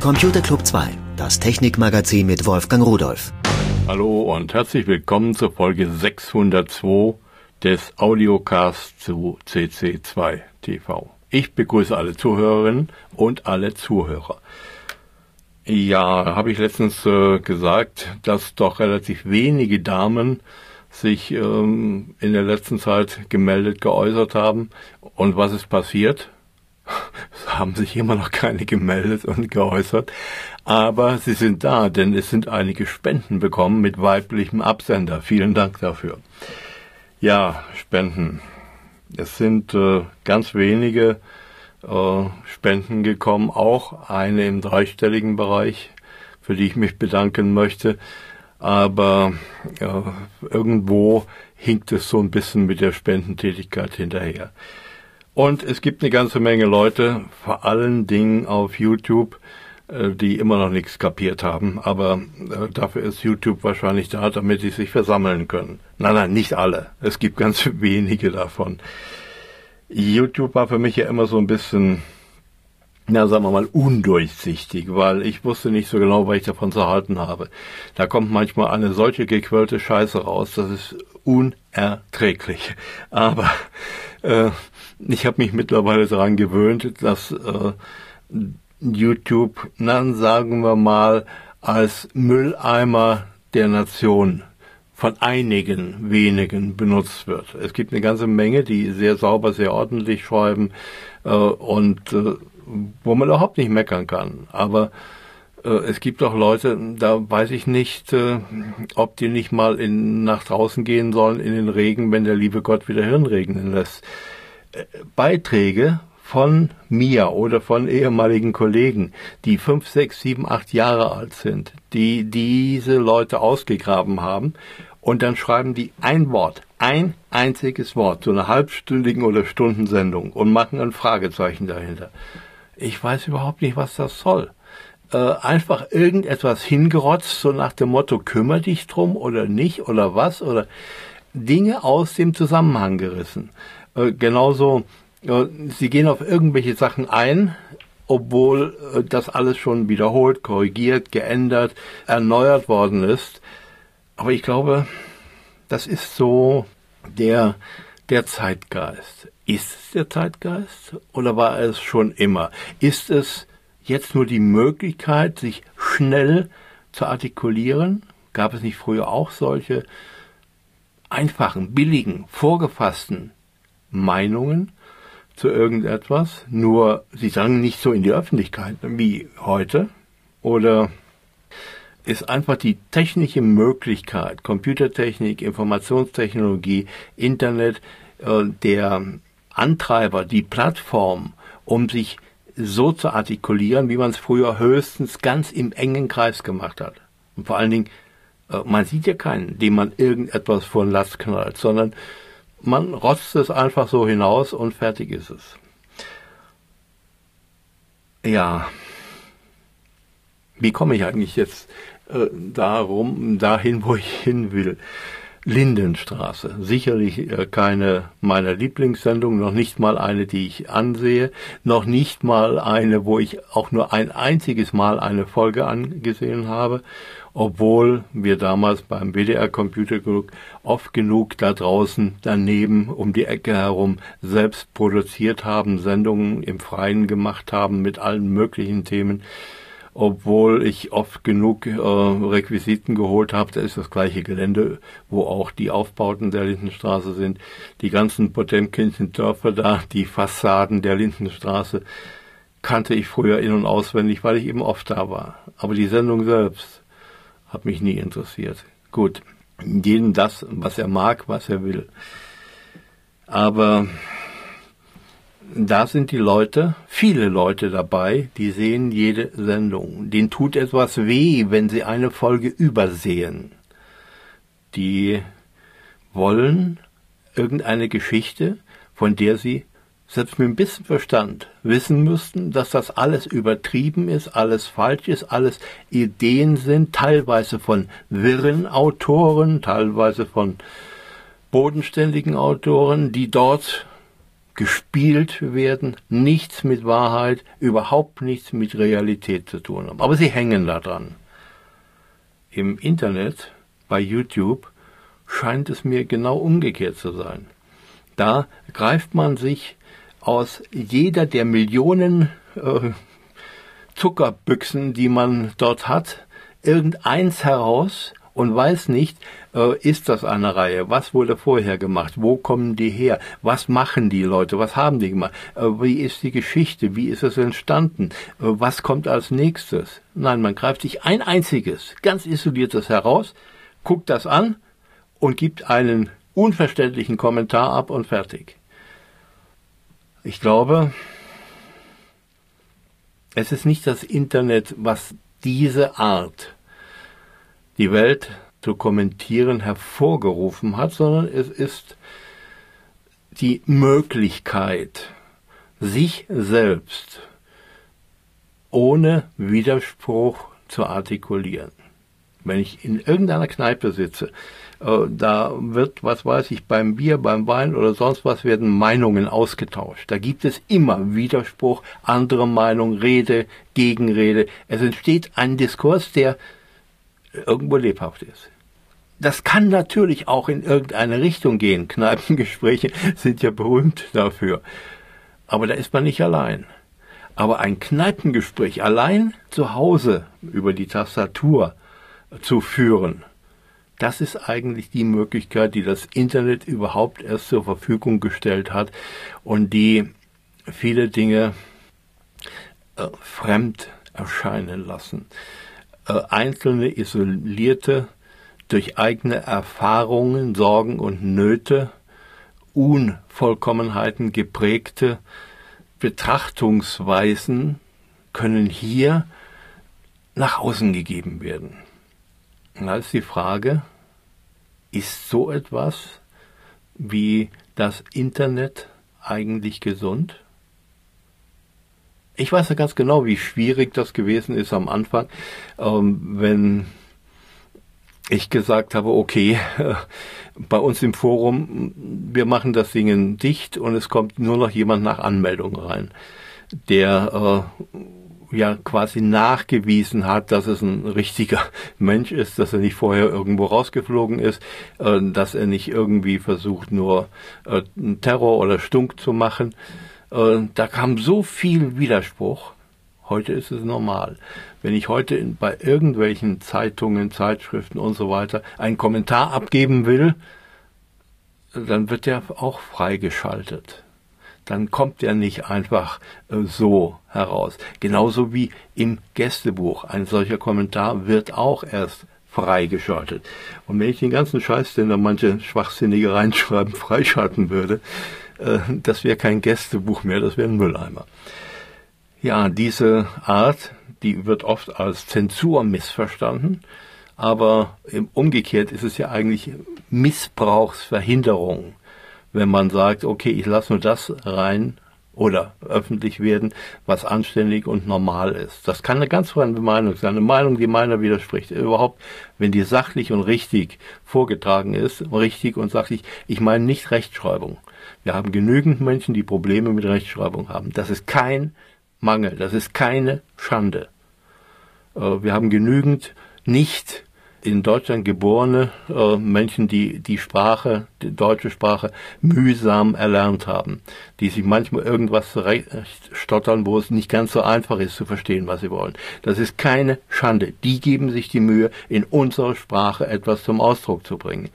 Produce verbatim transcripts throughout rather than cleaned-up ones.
Computer Club zwei, das Technikmagazin mit Wolfgang Rudolph. Hallo und herzlich willkommen zur Folge sechshundertzwei des Audiocasts zu C C zwei T V. Ich begrüße alle Zuhörerinnen und alle Zuhörer. Ja, habe ich letztens äh, gesagt, dass doch relativ wenige Damen sich ähm, in der letzten Zeit gemeldet, geäußert haben. Und was ist passiert? Es haben sich immer noch keine gemeldet und geäußert. Aber sie sind da, denn es sind einige Spenden bekommen mit weiblichem Absender. Vielen Dank dafür. Ja, Spenden. Es sind äh, ganz wenige äh, Spenden gekommen, auch eine im dreistelligen Bereich, für die ich mich bedanken möchte. Aber ja, irgendwo hinkt es so ein bisschen mit der Spendentätigkeit hinterher. Und es gibt eine ganze Menge Leute, vor allen Dingen auf YouTube, die immer noch nichts kapiert haben. Aber dafür ist YouTube wahrscheinlich da, damit sie sich versammeln können. Nein, nein, nicht alle. Es gibt ganz wenige davon. YouTube war für mich ja immer so ein bisschen, na sagen wir mal, undurchsichtig, weil ich wusste nicht so genau, was ich davon zu halten habe. Da kommt manchmal eine solche gequirlte Scheiße raus, das ist unerträglich. Aber äh, ich habe mich mittlerweile daran gewöhnt, dass äh, YouTube, na, sagen wir mal, als Mülleimer der Nation von einigen wenigen benutzt wird. Es gibt eine ganze Menge, die sehr sauber, sehr ordentlich schreiben äh, und äh, wo man überhaupt nicht meckern kann. Aber äh, es gibt auch Leute, da weiß ich nicht, äh, ob die nicht mal in, nach draußen gehen sollen in den Regen, wenn der liebe Gott wieder Hirn regnen lässt. Äh, Beiträge von mir oder von ehemaligen Kollegen, die fünf, sechs, sieben, acht Jahre alt sind, die diese Leute ausgegraben haben, und dann schreiben die ein Wort, ein einziges Wort, so eine halbstündigen oder Stundensendung und machen ein Fragezeichen dahinter. Ich weiß überhaupt nicht, was das soll. Äh, einfach irgendetwas hingerotzt, so nach dem Motto, kümmere dich drum oder nicht oder was, oder Dinge aus dem Zusammenhang gerissen. Äh, genauso, äh, sie gehen auf irgendwelche Sachen ein, obwohl äh, das alles schon wiederholt, korrigiert, geändert, erneuert worden ist. Aber ich glaube, das ist so der, der Zeitgeist. Ist es der Zeitgeist oder war es schon immer? Ist es jetzt nur die Möglichkeit, sich schnell zu artikulieren? Gab es nicht früher auch solche einfachen, billigen, vorgefassten Meinungen zu irgendetwas? Nur sie drangen nicht so in die Öffentlichkeit wie heute? Oder ist einfach die technische Möglichkeit, Computertechnik, Informationstechnologie, Internet, äh, der Antreiber, die Plattform, um sich so zu artikulieren, wie man es früher höchstens ganz im engen Kreis gemacht hat. Und vor allen Dingen, äh, man sieht ja keinen, dem man irgendetwas vor den Latz knallt, sondern man rotzt es einfach so hinaus und fertig ist es. Ja, wie komme ich eigentlich jetzt äh, darum, dahin, wo ich hin will? Lindenstraße. Sicherlich äh, keine meiner Lieblingssendungen, noch nicht mal eine, die ich ansehe, noch nicht mal eine, wo ich auch nur ein einziges Mal eine Folge angesehen habe, obwohl wir damals beim W D R Computer Club oft genug da draußen daneben um die Ecke herum selbst produziert haben, Sendungen im Freien gemacht haben mit allen möglichen Themen. Obwohl ich oft genug äh, Requisiten geholt habe, da ist das gleiche Gelände, wo auch die Aufbauten der Lindenstraße sind, die ganzen Potemkinschen Dörfer da, die Fassaden der Lindenstraße, kannte ich früher in- und auswendig, weil ich eben oft da war. Aber die Sendung selbst hat mich nie interessiert. Gut, jedem das, was er mag, was er will. Aber da sind die Leute, viele Leute dabei, die sehen jede Sendung. Denen tut etwas weh, wenn sie eine Folge übersehen. Die wollen irgendeine Geschichte, von der sie selbst mit ein bisschen Verstand wissen müssten, dass das alles übertrieben ist, alles falsch ist, alles Ideen sind, teilweise von wirren Autoren, teilweise von bodenständigen Autoren, die dort gespielt werden, nichts mit Wahrheit, überhaupt nichts mit Realität zu tun haben. Aber sie hängen da dran. Im Internet, bei YouTube, scheint es mir genau umgekehrt zu sein. Da greift man sich aus jeder der Millionen äh, Zuckerbüchsen, die man dort hat, irgendeins heraus und weiß nicht, äh, ist das eine Reihe? Was wurde vorher gemacht? Wo kommen die her? Was machen die Leute? Was haben die gemacht? Äh, wie ist die Geschichte? Wie ist es entstanden? Äh, was kommt als nächstes? Nein, man greift sich ein einziges, ganz isoliertes heraus, guckt das an und gibt einen unverständlichen Kommentar ab und fertig. Ich glaube, es ist nicht das Internet, was diese Art, die Welt zu kommentieren, hervorgerufen hat, sondern es ist die Möglichkeit, sich selbst ohne Widerspruch zu artikulieren. Wenn ich in irgendeiner Kneipe sitze, äh, da wird, was weiß ich, beim Bier, beim Wein oder sonst was werden Meinungen ausgetauscht. Da gibt es immer Widerspruch, andere Meinung, Rede, Gegenrede. Es entsteht ein Diskurs, der irgendwo lebhaft ist. Das kann natürlich auch in irgendeine Richtung gehen. Kneipengespräche sind ja berühmt dafür. Aber da ist man nicht allein. Aber ein Kneipengespräch allein zu Hause über die Tastatur zu führen, das ist eigentlich die Möglichkeit, die das Internet überhaupt erst zur Verfügung gestellt hat und die viele Dinge äh, fremd erscheinen lassen. Äh, einzelne, isolierte, durch eigene Erfahrungen, Sorgen und Nöte, Unvollkommenheiten geprägte Betrachtungsweisen können hier nach außen gegeben werden. Da ist die Frage, ist so etwas wie das Internet eigentlich gesund? Ich weiß ja ganz genau, wie schwierig das gewesen ist am Anfang, ähm, wenn ich gesagt habe, okay, bei uns im Forum, wir machen das Ding dicht und es kommt nur noch jemand nach Anmeldung rein, der äh, ja quasi nachgewiesen hat, dass es ein richtiger Mensch ist, dass er nicht vorher irgendwo rausgeflogen ist, äh, dass er nicht irgendwie versucht, nur äh, Terror oder Stunk zu machen. Äh, da kam so viel Widerspruch. Heute ist es normal. Wenn ich heute in, bei irgendwelchen Zeitungen, Zeitschriften und so weiter einen Kommentar abgeben will, dann wird der auch freigeschaltet. Dann kommt der nicht einfach äh, so heraus. Genauso wie im Gästebuch. Ein solcher Kommentar wird auch erst freigeschaltet. Und wenn ich den ganzen Scheiß, den da manche Schwachsinnige reinschreiben, freischalten würde, äh, das wäre kein Gästebuch mehr, das wäre ein Mülleimer. Ja, diese Art, die wird oft als Zensur missverstanden, aber im umgekehrt ist es ja eigentlich Missbrauchsverhinderung, wenn man sagt, okay, ich lasse nur das rein oder öffentlich werden, was anständig und normal ist. Das kann eine ganz fremde Meinung sein, eine Meinung, die meiner widerspricht. Überhaupt, wenn die sachlich und richtig vorgetragen ist, richtig und sachlich, ich meine nicht Rechtschreibung. Wir haben genügend Menschen, die Probleme mit Rechtschreibung haben. Das ist kein Mangel, das ist keine Schande. Wir haben genügend nicht in Deutschland geborene äh, Menschen, die die Sprache, die deutsche Sprache mühsam erlernt haben, die sich manchmal irgendwas zurecht stottern, wo es nicht ganz so einfach ist zu verstehen, was sie wollen. Das ist keine Schande. Die geben sich die Mühe, in unserer Sprache etwas zum Ausdruck zu bringen.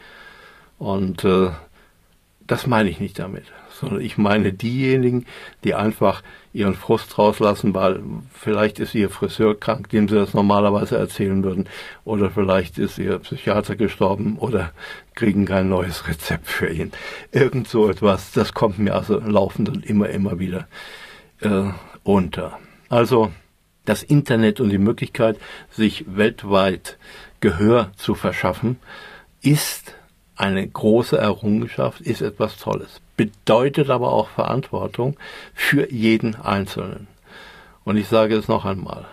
Und äh, das meine ich nicht damit, sondern ich meine diejenigen, die einfach ihren Frust rauslassen, weil vielleicht ist ihr Friseur krank, dem sie das normalerweise erzählen würden, oder vielleicht ist ihr Psychiater gestorben oder kriegen kein neues Rezept für ihn. Irgend so etwas, das kommt mir also laufend und immer, immer wieder äh, unter. Also das Internet und die Möglichkeit, sich weltweit Gehör zu verschaffen, ist eine große Errungenschaft, ist etwas Tolles, bedeutet aber auch Verantwortung für jeden Einzelnen. Und ich sage es noch einmal,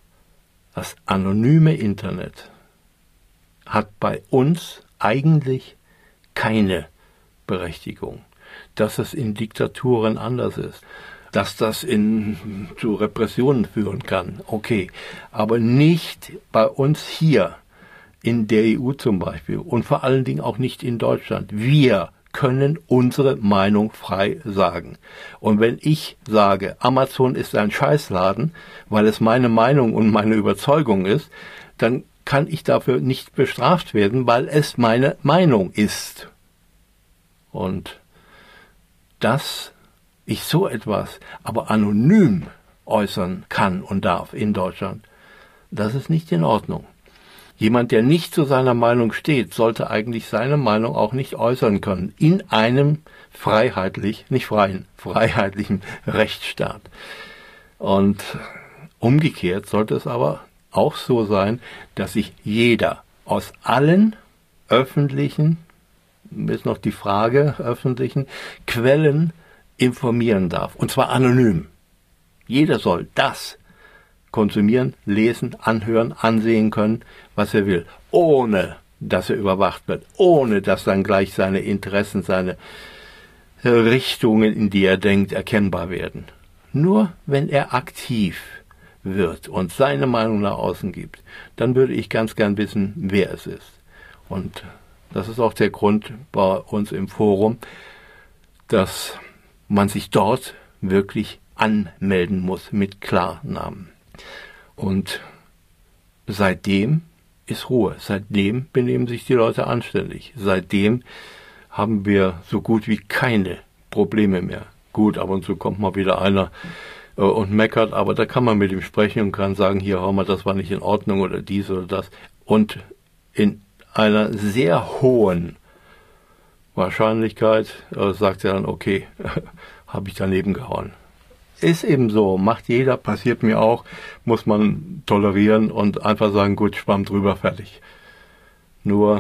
das anonyme Internet hat bei uns eigentlich keine Berechtigung. dass es in Diktaturen anders ist, dass das in, zu Repressionen führen kann, okay, aber nicht bei uns hier in der E U zum Beispiel und vor allen Dingen auch nicht in Deutschland. Wir können unsere Meinung frei sagen. Und wenn ich sage, Amazon ist ein Scheißladen, weil es meine Meinung und meine Überzeugung ist, dann kann ich dafür nicht bestraft werden, weil es meine Meinung ist. Und dass ich so etwas aber anonym äußern kann und darf in Deutschland, das ist nicht in Ordnung. Jemand, der nicht zu seiner Meinung steht, sollte eigentlich seine Meinung auch nicht äußern können in einem freiheitlich, nicht freien, freiheitlichen Rechtsstaat. Und umgekehrt sollte es aber auch so sein, dass sich jeder aus allen öffentlichen, ist noch die Frage, öffentlichen Quellen informieren darf. Und zwar anonym. Jeder soll das konsumieren, lesen, anhören, ansehen können, was er will, ohne dass er überwacht wird, ohne dass dann gleich seine Interessen, seine Richtungen, in die er denkt, erkennbar werden. Nur wenn er aktiv wird und seine Meinung nach außen gibt, dann würde ich ganz gern wissen, wer es ist. Und das ist auch der Grund bei uns im Forum, dass man sich dort wirklich anmelden muss mit Klarnamen. Und seitdem ist Ruhe. Seitdem benehmen sich die Leute anständig. Seitdem haben wir so gut wie keine Probleme mehr. Gut, ab und zu kommt mal wieder einer äh, und meckert, aber da kann man mit ihm sprechen und kann sagen, hier, hör mal, das war nicht in Ordnung oder dies oder das. Und in einer sehr hohen Wahrscheinlichkeit äh, sagt er dann, okay, habe ich daneben gehauen. Ist eben so, macht jeder, passiert mir auch, muss man tolerieren und einfach sagen, gut, Schwamm drüber, fertig. Nur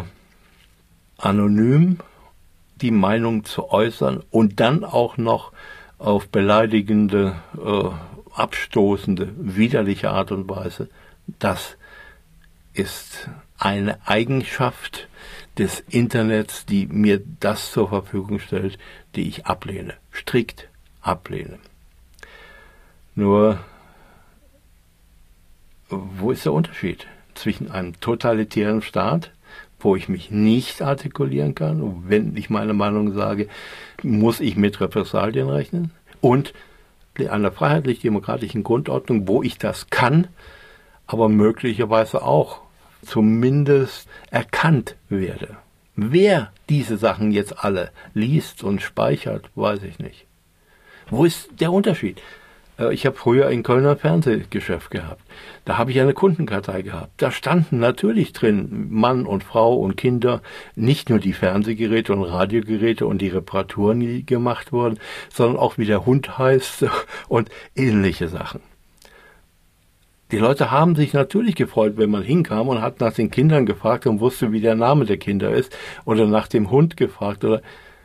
anonym die Meinung zu äußern und dann auch noch auf beleidigende, äh, abstoßende, widerliche Art und Weise, das ist eine Eigenschaft des Internets, die mir das zur Verfügung stellt, die ich ablehne, strikt ablehne. Nur, wo ist der Unterschied zwischen einem totalitären Staat, wo ich mich nicht artikulieren kann, und wenn ich meine Meinung sage, muss ich mit Repressalien rechnen, und einer freiheitlich-demokratischen Grundordnung, wo ich das kann, aber möglicherweise auch zumindest erkannt werde. Wer diese Sachen jetzt alle liest und speichert, weiß ich nicht. Wo ist der Unterschied? Ich habe früher ein Kölner Fernsehgeschäft gehabt. Da habe ich eine Kundenkartei gehabt. Da standen natürlich drin Mann und Frau und Kinder, nicht nur die Fernsehgeräte und Radiogeräte und die Reparaturen, die gemacht wurden, sondern auch wie der Hund heißt und ähnliche Sachen. Die Leute haben sich natürlich gefreut, wenn man hinkam und hat nach den Kindern gefragt und wusste, wie der Name der Kinder ist, oder nach dem Hund gefragt, oder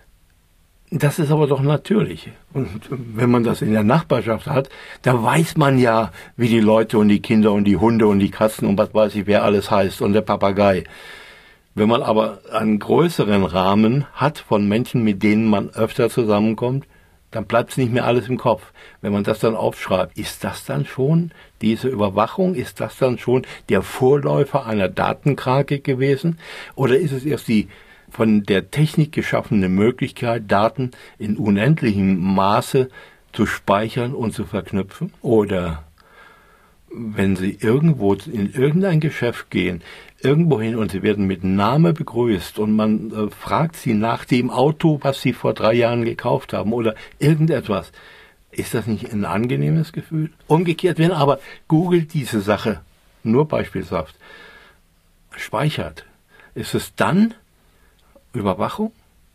das ist aber doch natürlich. Und wenn man das in der Nachbarschaft hat, da weiß man ja, wie die Leute und die Kinder und die Hunde und die Katzen und was weiß ich, wer alles heißt und der Papagei. Wenn man aber einen größeren Rahmen hat von Menschen, mit denen man öfter zusammenkommt, dann bleibt es nicht mehr alles im Kopf. Wenn man das dann aufschreibt, ist das dann schon diese Überwachung? Ist das dann schon der Vorläufer einer Datenkrake gewesen? Oder ist es erst die von der Technik geschaffene Möglichkeit, Daten in unendlichem Maße zu speichern und zu verknüpfen? Oder wenn Sie irgendwo in irgendein Geschäft gehen, irgendwo hin und Sie werden mit Name begrüßt und man äh, fragt Sie nach dem Auto, was Sie vor drei Jahren gekauft haben oder irgendetwas, ist das nicht ein angenehmes Gefühl? Umgekehrt, wenn aber Google diese Sache nur beispielshaft speichert, ist es dann Überwachung?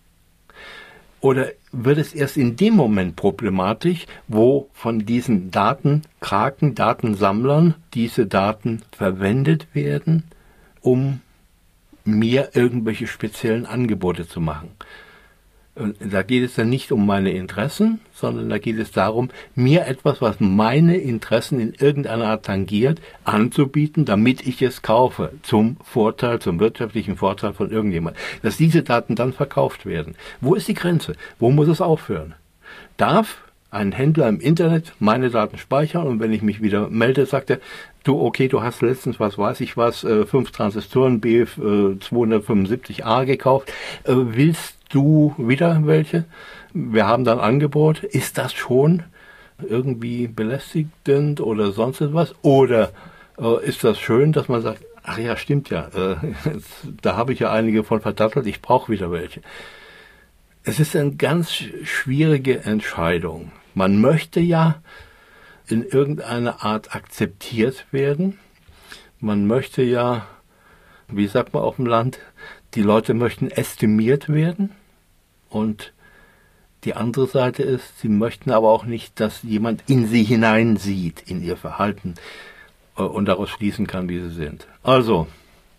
Oder wird es erst in dem Moment problematisch, wo von diesen Datenkraken, Datensammlern diese Daten verwendet werden, um mir irgendwelche speziellen Angebote zu machen? Da geht es dann nicht um meine Interessen, sondern da geht es darum, mir etwas, was meine Interessen in irgendeiner Art tangiert, anzubieten, damit ich es kaufe, zum Vorteil, zum wirtschaftlichen Vorteil von irgendjemand. Dass diese Daten dann verkauft werden. Wo ist die Grenze? Wo muss es aufhören? Darf ein Händler im Internet meine Daten speichern und wenn ich mich wieder melde, sagt er, du, okay, du hast letztens, was weiß ich was, äh, fünf Transistoren B F äh, zweihundertfünfundsiebzig A gekauft, äh, willst du wieder welche? Wir haben dann Angebot. Ist das schon irgendwie belästigend oder sonst etwas? Oder äh, ist das schön, dass man sagt, ach ja, stimmt ja, äh, jetzt, da habe ich ja einige von verdattelt, ich brauche wieder welche. Es ist eine ganz schwierige Entscheidung. Man möchte ja in irgendeiner Art akzeptiert werden. Man möchte ja, wie sagt man auf dem Land, die Leute möchten estimiert werden. Und die andere Seite ist, sie möchten aber auch nicht, dass jemand in sie hineinsieht, in ihr Verhalten und daraus schließen kann, wie sie sind. Also,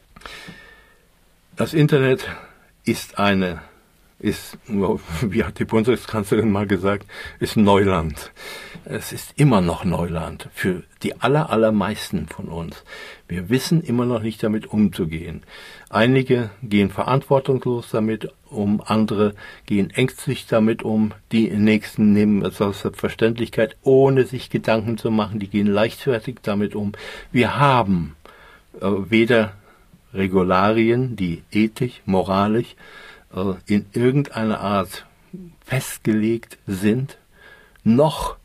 das Internet ist eine ist, wie hat die Bundeskanzlerin mal gesagt, ist Neuland. Es ist immer noch Neuland für die aller, allermeisten von uns. Wir wissen immer noch nicht damit umzugehen. Einige gehen verantwortungslos damit um, andere gehen ängstlich damit um, die Nächsten nehmen es aus Selbstverständlichkeit, ohne sich Gedanken zu machen, die gehen leichtfertig damit um. Wir haben äh, weder Regularien, die ethisch, moralisch, in irgendeiner Art festgelegt sind, noch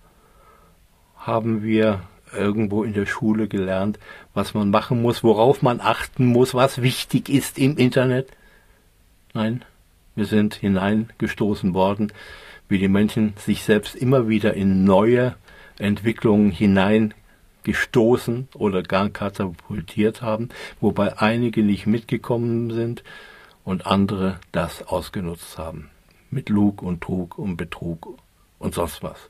haben wir irgendwo in der Schule gelernt, was man machen muss, worauf man achten muss, was wichtig ist im Internet. Nein, wir sind hineingestoßen worden, wie die Menschen sich selbst immer wieder in neue Entwicklungen hineingestoßen oder gar katapultiert haben, wobei einige nicht mitgekommen sind, und andere das ausgenutzt haben. Mit Lug und Trug und Betrug und sonst was.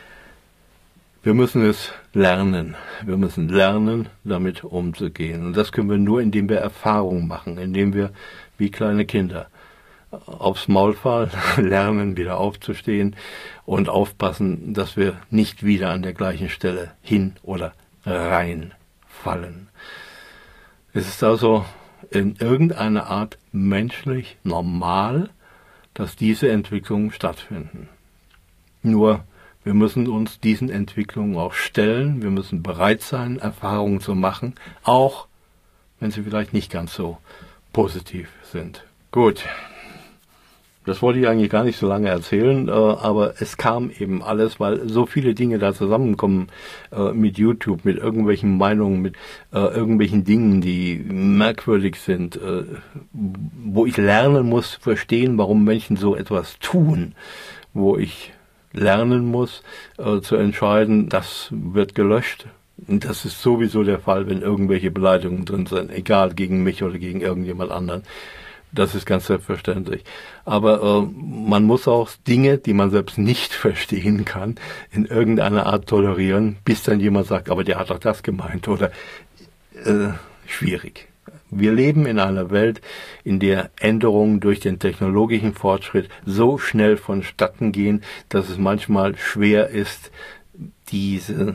Wir müssen es lernen. Wir müssen lernen, damit umzugehen. Und das können wir nur, indem wir Erfahrung machen, indem wir, wie kleine Kinder, aufs Maul fallen, lernen, wieder aufzustehen und aufpassen, dass wir nicht wieder an der gleichen Stelle hin oder rein fallen. Es ist also in irgendeiner Art menschlich normal, dass diese Entwicklungen stattfinden. Nur, wir müssen uns diesen Entwicklungen auch stellen, wir müssen bereit sein, Erfahrungen zu machen, auch wenn sie vielleicht nicht ganz so positiv sind. Gut, das wollte ich eigentlich gar nicht so lange erzählen, äh, aber es kam eben alles, weil so viele Dinge da zusammenkommen äh, mit YouTube, mit irgendwelchen Meinungen, mit äh, irgendwelchen Dingen, die merkwürdig sind, äh, wo ich lernen muss, verstehen, warum Menschen so etwas tun, wo ich lernen muss, äh, zu entscheiden, das wird gelöscht. Und das ist sowieso der Fall, wenn irgendwelche Beleidigungen drin sind, egal gegen mich oder gegen irgendjemand anderen. Das ist ganz selbstverständlich. Aber äh, man muss auch Dinge, die man selbst nicht verstehen kann, in irgendeiner Art tolerieren, bis dann jemand sagt, aber der hat doch das gemeint. Oder äh, schwierig. Wir leben in einer Welt, in der Änderungen durch den technologischen Fortschritt so schnell vonstatten gehen, dass es manchmal schwer ist, diese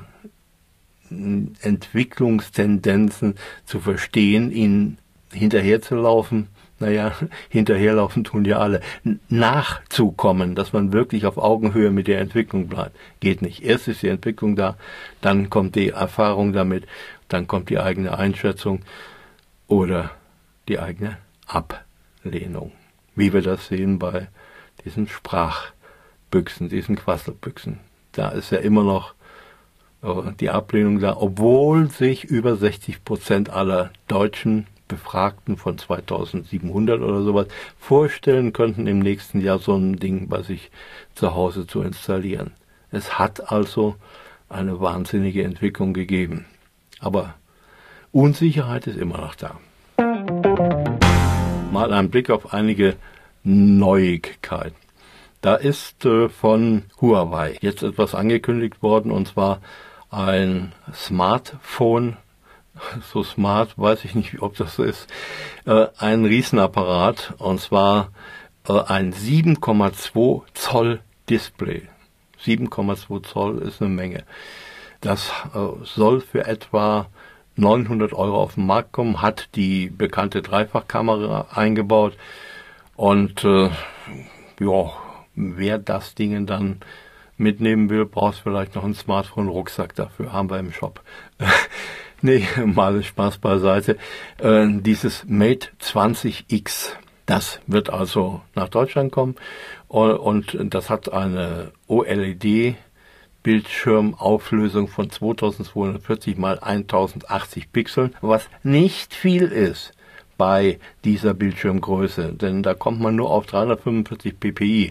Entwicklungstendenzen zu verstehen, ihnen hinterherzulaufen. Naja, hinterherlaufen tun ja alle. Nachzukommen, dass man wirklich auf Augenhöhe mit der Entwicklung bleibt, geht nicht. Erst ist die Entwicklung da, dann kommt die Erfahrung damit, dann kommt die eigene Einschätzung oder die eigene Ablehnung. Wie wir das sehen bei diesen Sprachbüchsen, diesen Quasselbüchsen. Da ist ja immer noch die Ablehnung da, obwohl sich über sechzig Prozent aller Deutschen Befragten von zweitausendsiebenhundert oder sowas vorstellen könnten, im nächsten Jahr so ein Ding bei sich zu Hause zu installieren. Es hat also eine wahnsinnige Entwicklung gegeben. Aber Unsicherheit ist immer noch da. Mal ein Blick auf einige Neuigkeiten. Da ist äh, von Huawei jetzt etwas angekündigt worden, und zwar ein Smartphone, so smart, weiß ich nicht, ob das so ist, äh, ein Riesenapparat, und zwar äh, ein sieben Komma zwei Zoll Display. sieben Komma zwei Zoll ist eine Menge. Das äh, soll für etwa neunhundert Euro auf den Markt kommen, hat die bekannte Dreifachkamera eingebaut und äh, ja, wer das Ding dann mitnehmen will, braucht vielleicht noch einen Smartphone-Rucksack, dafür haben wir im Shop. Nee, mal Spaß beiseite. Äh, dieses Mate zwanzig X, das wird also nach Deutschland kommen und, und das hat eine O L E D Bildschirmauflösung von zweitausendzweihundertvierzig mal tausendachtzig Pixeln, was nicht viel ist bei dieser Bildschirmgröße, denn da kommt man nur auf dreihundertfünfundvierzig ppi.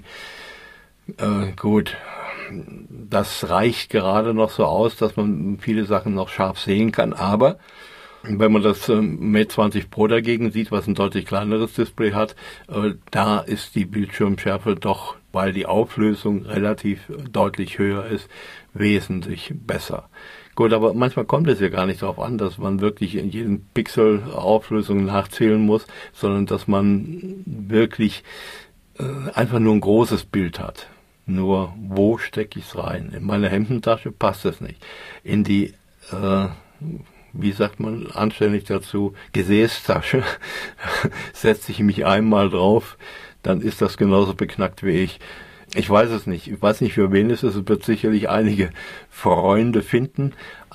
Äh, gut, das reicht gerade noch so aus, dass man viele Sachen noch scharf sehen kann, aber wenn man das äh, Mate zwanzig Pro dagegen sieht, was ein deutlich kleineres Display hat, äh, da ist die Bildschirmschärfe doch, weil die Auflösung relativ deutlich höher ist, wesentlich besser. Gut, aber manchmal kommt es ja gar nicht darauf an, dass man wirklich in jedem Pixel Auflösung nachzählen muss, sondern dass man wirklich äh, einfach nur ein großes Bild hat. Nur, wo stecke ich es rein? In meine Hemdentasche passt es nicht. In die, äh, wie sagt man anständig dazu, Gesäßtasche setze ich mich einmal drauf, dann ist das genauso beknackt wie ich. Ich weiß es nicht. Ich weiß nicht, für wen es ist. Es wird sicherlich einige Freunde finden,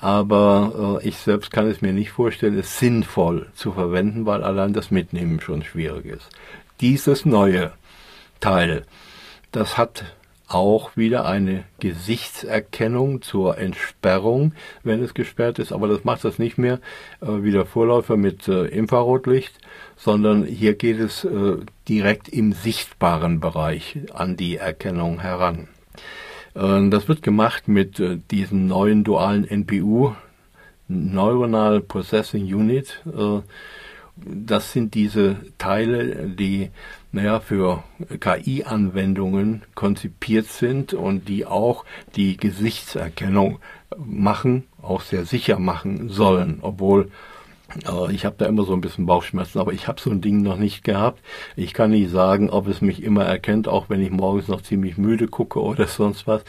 aber äh, ich selbst kann es mir nicht vorstellen, es sinnvoll zu verwenden, weil allein das Mitnehmen schon schwierig ist. Dieses neue Teil, das hat auch wieder eine Gesichtserkennung zur Entsperrung, wenn es gesperrt ist, aber das macht das nicht mehr äh, wie der Vorläufer mit äh, Infrarotlicht, sondern hier geht es äh, direkt im sichtbaren Bereich an die Erkennung heran. Äh, das wird gemacht mit äh, diesem neuen dualen N P U, Neuronal Processing Unit. Äh, das sind diese Teile, die naja, für K I-Anwendungen konzipiert sind und die auch die Gesichtserkennung machen, auch sehr sicher machen sollen, obwohl äh, ich habe da immer so ein bisschen Bauchschmerzen, aber ich habe so ein Ding noch nicht gehabt. Ich kann nicht sagen, ob es mich immer erkennt, auch wenn ich morgens noch ziemlich müde gucke oder sonst was.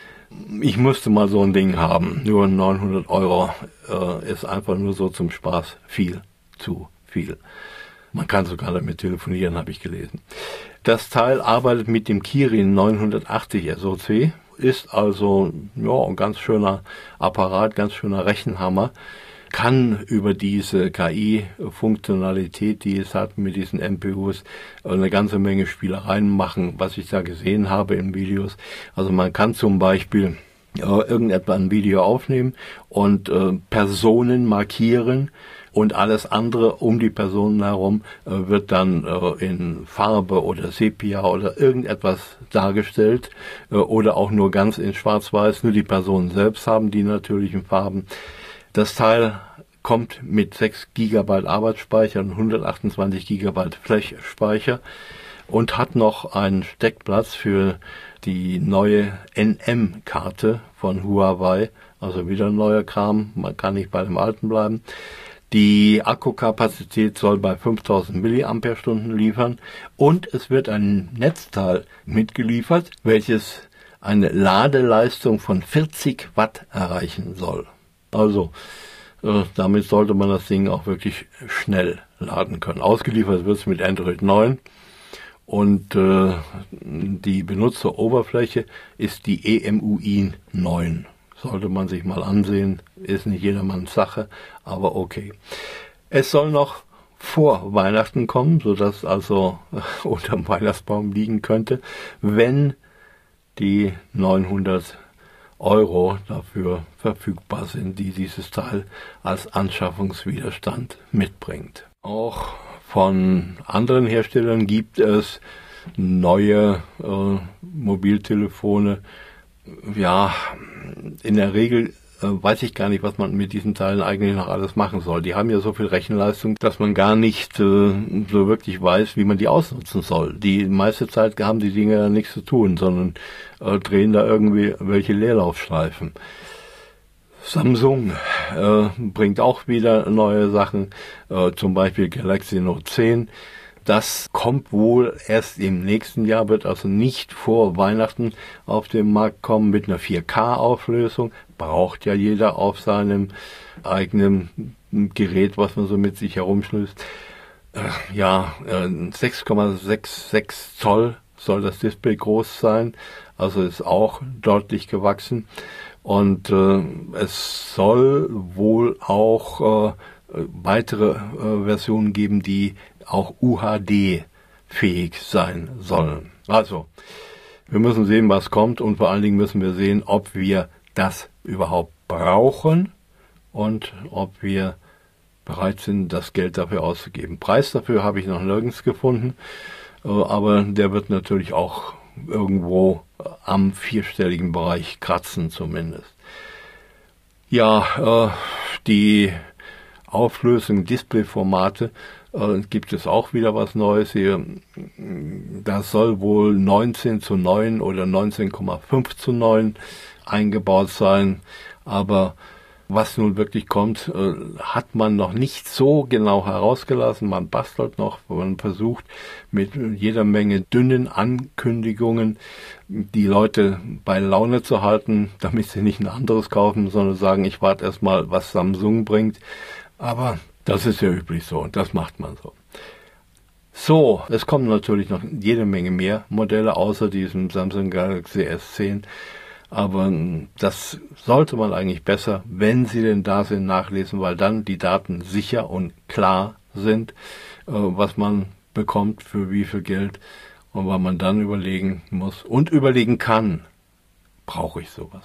Ich müsste mal so ein Ding haben. Nur neunhundert Euro äh, ist einfach nur so zum Spaß viel zu viel. Man kann sogar damit telefonieren, habe ich gelesen. Das Teil arbeitet mit dem Kirin neunhundertachtzig S O C, ist also ja, ein ganz schöner Apparat, ganz schöner Rechenhammer, kann über diese K I-Funktionalität, die es hat mit diesen N P Us, eine ganze Menge Spielereien machen, was ich da gesehen habe in Videos. Also man kann zum Beispiel ja, irgendetwas ein Video aufnehmen und äh, Personen markieren, und alles andere um die Personen herum äh, wird dann äh, in Farbe oder Sepia oder irgendetwas dargestellt äh, oder auch nur ganz in Schwarz-Weiß. Nur die Personen selbst haben die natürlichen Farben. Das Teil kommt mit sechs Gigabyte Arbeitsspeicher und hundertachtundzwanzig Gigabyte Flash-Speicher und hat noch einen Steckplatz für die neue N M-Karte von Huawei. Also wieder ein neuer Kram, man kann nicht bei dem alten bleiben. Die Akkukapazität soll bei fünftausend Milliampere-Stunden liefern und es wird ein Netzteil mitgeliefert, welches eine Ladeleistung von vierzig Watt erreichen soll. Also äh, damit sollte man das Ding auch wirklich schnell laden können. Ausgeliefert wird es mit Android neun und äh, die Benutzeroberfläche ist die E M U I neun. Sollte man sich mal ansehen, ist nicht jedermanns Sache, aber okay. Es soll noch vor Weihnachten kommen, sodass also unterm Weihnachtsbaum liegen könnte, wenn die neunhundert Euro dafür verfügbar sind, die dieses Teil als Anschaffungswiderstand mitbringt. Auch von anderen Herstellern gibt es neue äh, Mobiltelefone. Ja, in der Regel äh, weiß ich gar nicht, was man mit diesen Teilen eigentlich noch alles machen soll. Die haben ja so viel Rechenleistung, dass man gar nicht äh, so wirklich weiß, wie man die ausnutzen soll. Die meiste Zeit haben die Dinge ja nichts zu tun, sondern äh, drehen da irgendwie welche Leerlaufschleifen. Samsung äh, bringt auch wieder neue Sachen, äh, zum Beispiel Galaxy Note zehn. Das kommt wohl erst im nächsten Jahr, wird also nicht vor Weihnachten auf den Markt kommen mit einer vier K Auflösung. Braucht ja jeder auf seinem eigenen Gerät, was man so mit sich herumschlüsselt. Ja, sechs Komma sechsundsechzig Zoll soll das Display groß sein, also ist auch deutlich gewachsen. Und äh, es soll wohl auch äh, weitere äh, Versionen geben, die auch U H D-fähig sein sollen. Also, wir müssen sehen, was kommt, und vor allen Dingen müssen wir sehen, ob wir das überhaupt brauchen und ob wir bereit sind, das Geld dafür auszugeben. Preis dafür habe ich noch nirgends gefunden, äh, aber der wird natürlich auch irgendwo am vierstelligen Bereich kratzen zumindest. Ja, äh, die Auflösung, Displayformate, äh, gibt es auch wieder was Neues hier. Das soll wohl neunzehn zu neun oder neunzehn Komma fünf zu neun eingebaut sein, aber was nun wirklich kommt, äh, hat man noch nicht so genau herausgelassen. Man bastelt noch, man versucht mit jeder Menge dünnen Ankündigungen die Leute bei Laune zu halten, damit sie nicht ein anderes kaufen, sondern sagen, ich warte erstmal, was Samsung bringt. Aber das ist ja üblich so und das macht man so. So, es kommen natürlich noch jede Menge mehr Modelle außer diesem Samsung Galaxy S zehn. Aber das sollte man eigentlich besser, wenn sie denn da sind, nachlesen, weil dann die Daten sicher und klar sind, äh, was man bekommt, für wie viel Geld, und weil man dann überlegen muss und überlegen kann, brauche ich sowas?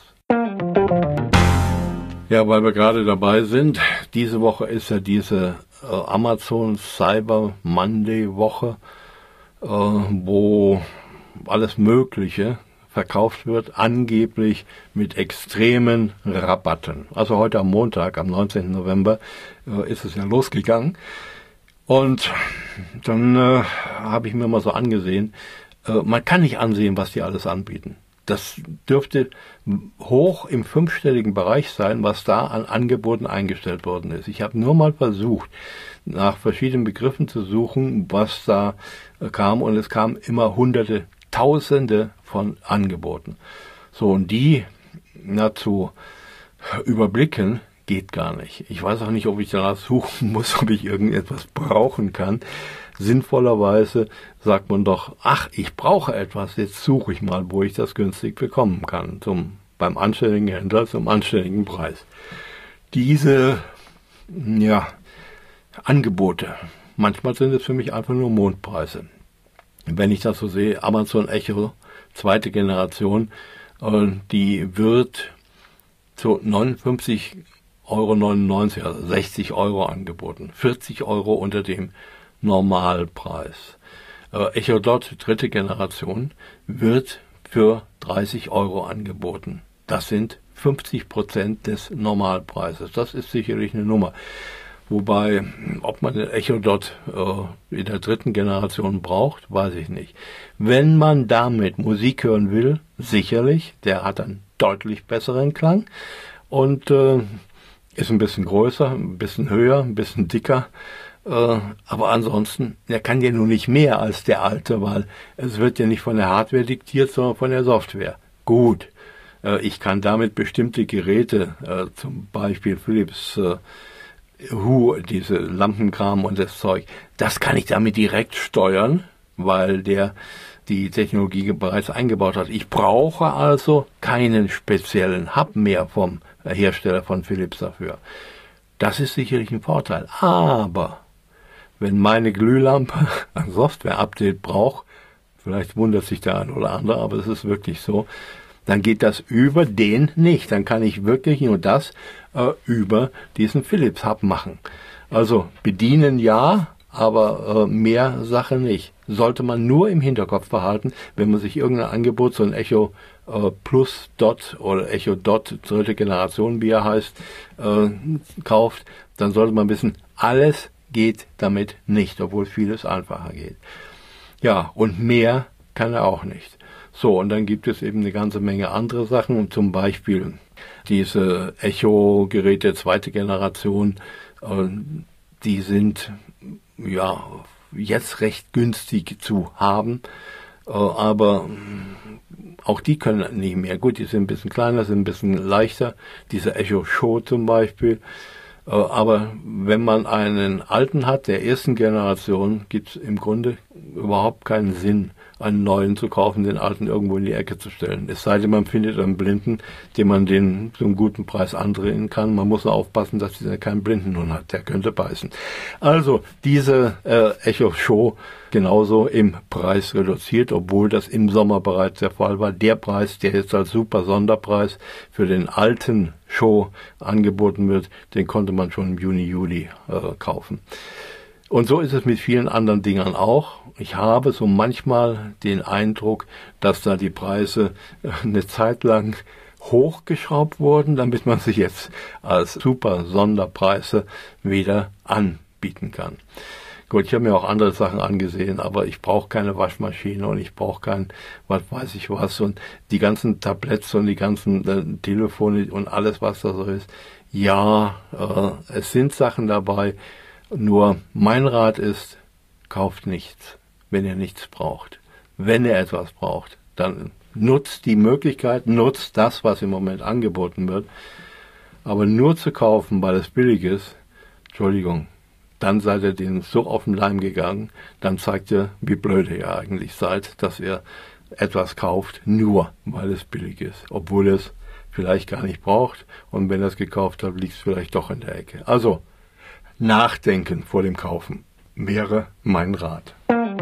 Ja, weil wir gerade dabei sind, diese Woche ist ja diese äh, Amazon Cyber Monday Woche, äh, wo alles Mögliche verkauft wird, angeblich mit extremen Rabatten. Also heute am Montag, am neunzehnten November, äh, ist es ja losgegangen. Und dann äh, habe ich mir mal so angesehen, äh, man kann nicht ansehen, was die alles anbieten. Das dürfte hoch im fünfstelligen Bereich sein, was da an Angeboten eingestellt worden ist. Ich habe nur mal versucht, nach verschiedenen Begriffen zu suchen, was da äh, kam, und es kamen immer hunderte, Tausende von Angeboten. So, und die na, zu überblicken, geht gar nicht. Ich weiß auch nicht, ob ich danach suchen muss, ob ich irgendetwas brauchen kann. Sinnvollerweise sagt man doch, ach, ich brauche etwas, jetzt suche ich mal, wo ich das günstig bekommen kann, zum, beim anständigen Händler zum anständigen Preis. Diese, ja, Angebote, manchmal sind es für mich einfach nur Mondpreise. Wenn ich das so sehe, Amazon Echo, zweite Generation, äh, die wird zu neunundfünfzig Euro neunundneunzig, also sechzig Euro angeboten. vierzig Euro unter dem Normalpreis. Äh, Echo Dot, dritte Generation, wird für dreißig Euro angeboten. Das sind fünfzig Prozent des Normalpreises. Das ist sicherlich eine Nummer. Wobei, ob man den Echo Dot äh, in der dritten Generation braucht, weiß ich nicht. Wenn man damit Musik hören will, sicherlich, der hat einen deutlich besseren Klang und äh, ist ein bisschen größer, ein bisschen höher, ein bisschen dicker. Äh, aber ansonsten, der kann ja nur nicht mehr als der alte, weil es wird ja nicht von der Hardware diktiert, sondern von der Software. Gut, äh, ich kann damit bestimmte Geräte, äh, zum Beispiel Philips äh, Hue, diese Lampenkram und das Zeug, das kann ich damit direkt steuern, weil der die Technologie bereits eingebaut hat. Ich brauche also keinen speziellen Hub mehr vom Hersteller von Philips dafür. Das ist sicherlich ein Vorteil. Aber wenn meine Glühlampe ein Software-Update braucht, vielleicht wundert sich der eine oder andere, aber es ist wirklich so, dann geht das über den nicht. Dann kann ich wirklich nur das äh, über diesen Philips Hub machen. Also bedienen ja, aber äh, mehr Sache nicht. Sollte man nur im Hinterkopf behalten, wenn man sich irgendein Angebot, so ein Echo äh, Plus Dot oder Echo Dot, dritte Generation, wie er heißt, äh, kauft, dann sollte man wissen, alles geht damit nicht, obwohl vieles einfacher geht. Ja, und mehr kann er auch nicht. So, und dann gibt es eben eine ganze Menge andere Sachen, zum Beispiel diese Echo-Geräte zweite Generation, äh, die sind ja jetzt recht günstig zu haben, äh, aber auch die können nicht mehr. Gut, die sind ein bisschen kleiner, sind ein bisschen leichter, diese Echo Show zum Beispiel. Äh, aber wenn man einen alten hat, der ersten Generation, gibt es im Grunde überhaupt keinen Sinn, einen neuen zu kaufen, den alten irgendwo in die Ecke zu stellen. Es sei denn, man findet einen Blinden, dem man den zu einem guten Preis andrehen kann. Man muss nur aufpassen, dass dieser keinen Blindenhund hat, der könnte beißen. Also diese äh, Echo Show genauso im Preis reduziert, obwohl das im Sommer bereits der Fall war. Der Preis, der jetzt als super Sonderpreis für den alten Show angeboten wird, den konnte man schon im Juni, Juli äh, kaufen. Und so ist es mit vielen anderen Dingern auch. Ich habe so manchmal den Eindruck, dass da die Preise eine Zeit lang hochgeschraubt wurden, damit man sie jetzt als super Sonderpreise wieder anbieten kann. Gut, ich habe mir auch andere Sachen angesehen, aber ich brauche keine Waschmaschine und ich brauche kein, was weiß ich was, und die ganzen Tabletts und die ganzen äh, Telefone und alles, was da so ist. Ja, äh, es sind Sachen dabei, nur mein Rat ist, kauft nichts, wenn ihr nichts braucht. Wenn ihr etwas braucht, dann nutzt die Möglichkeit, nutzt das, was im Moment angeboten wird. Aber nur zu kaufen, weil es billig ist, Entschuldigung, dann seid ihr denen so auf den Leim gegangen, dann zeigt ihr, wie blöd ihr eigentlich seid, dass ihr etwas kauft, nur weil es billig ist, obwohl es vielleicht gar nicht braucht, und wenn ihr es gekauft habt, liegt es vielleicht doch in der Ecke. Also, nachdenken vor dem Kaufen wäre mein Rat.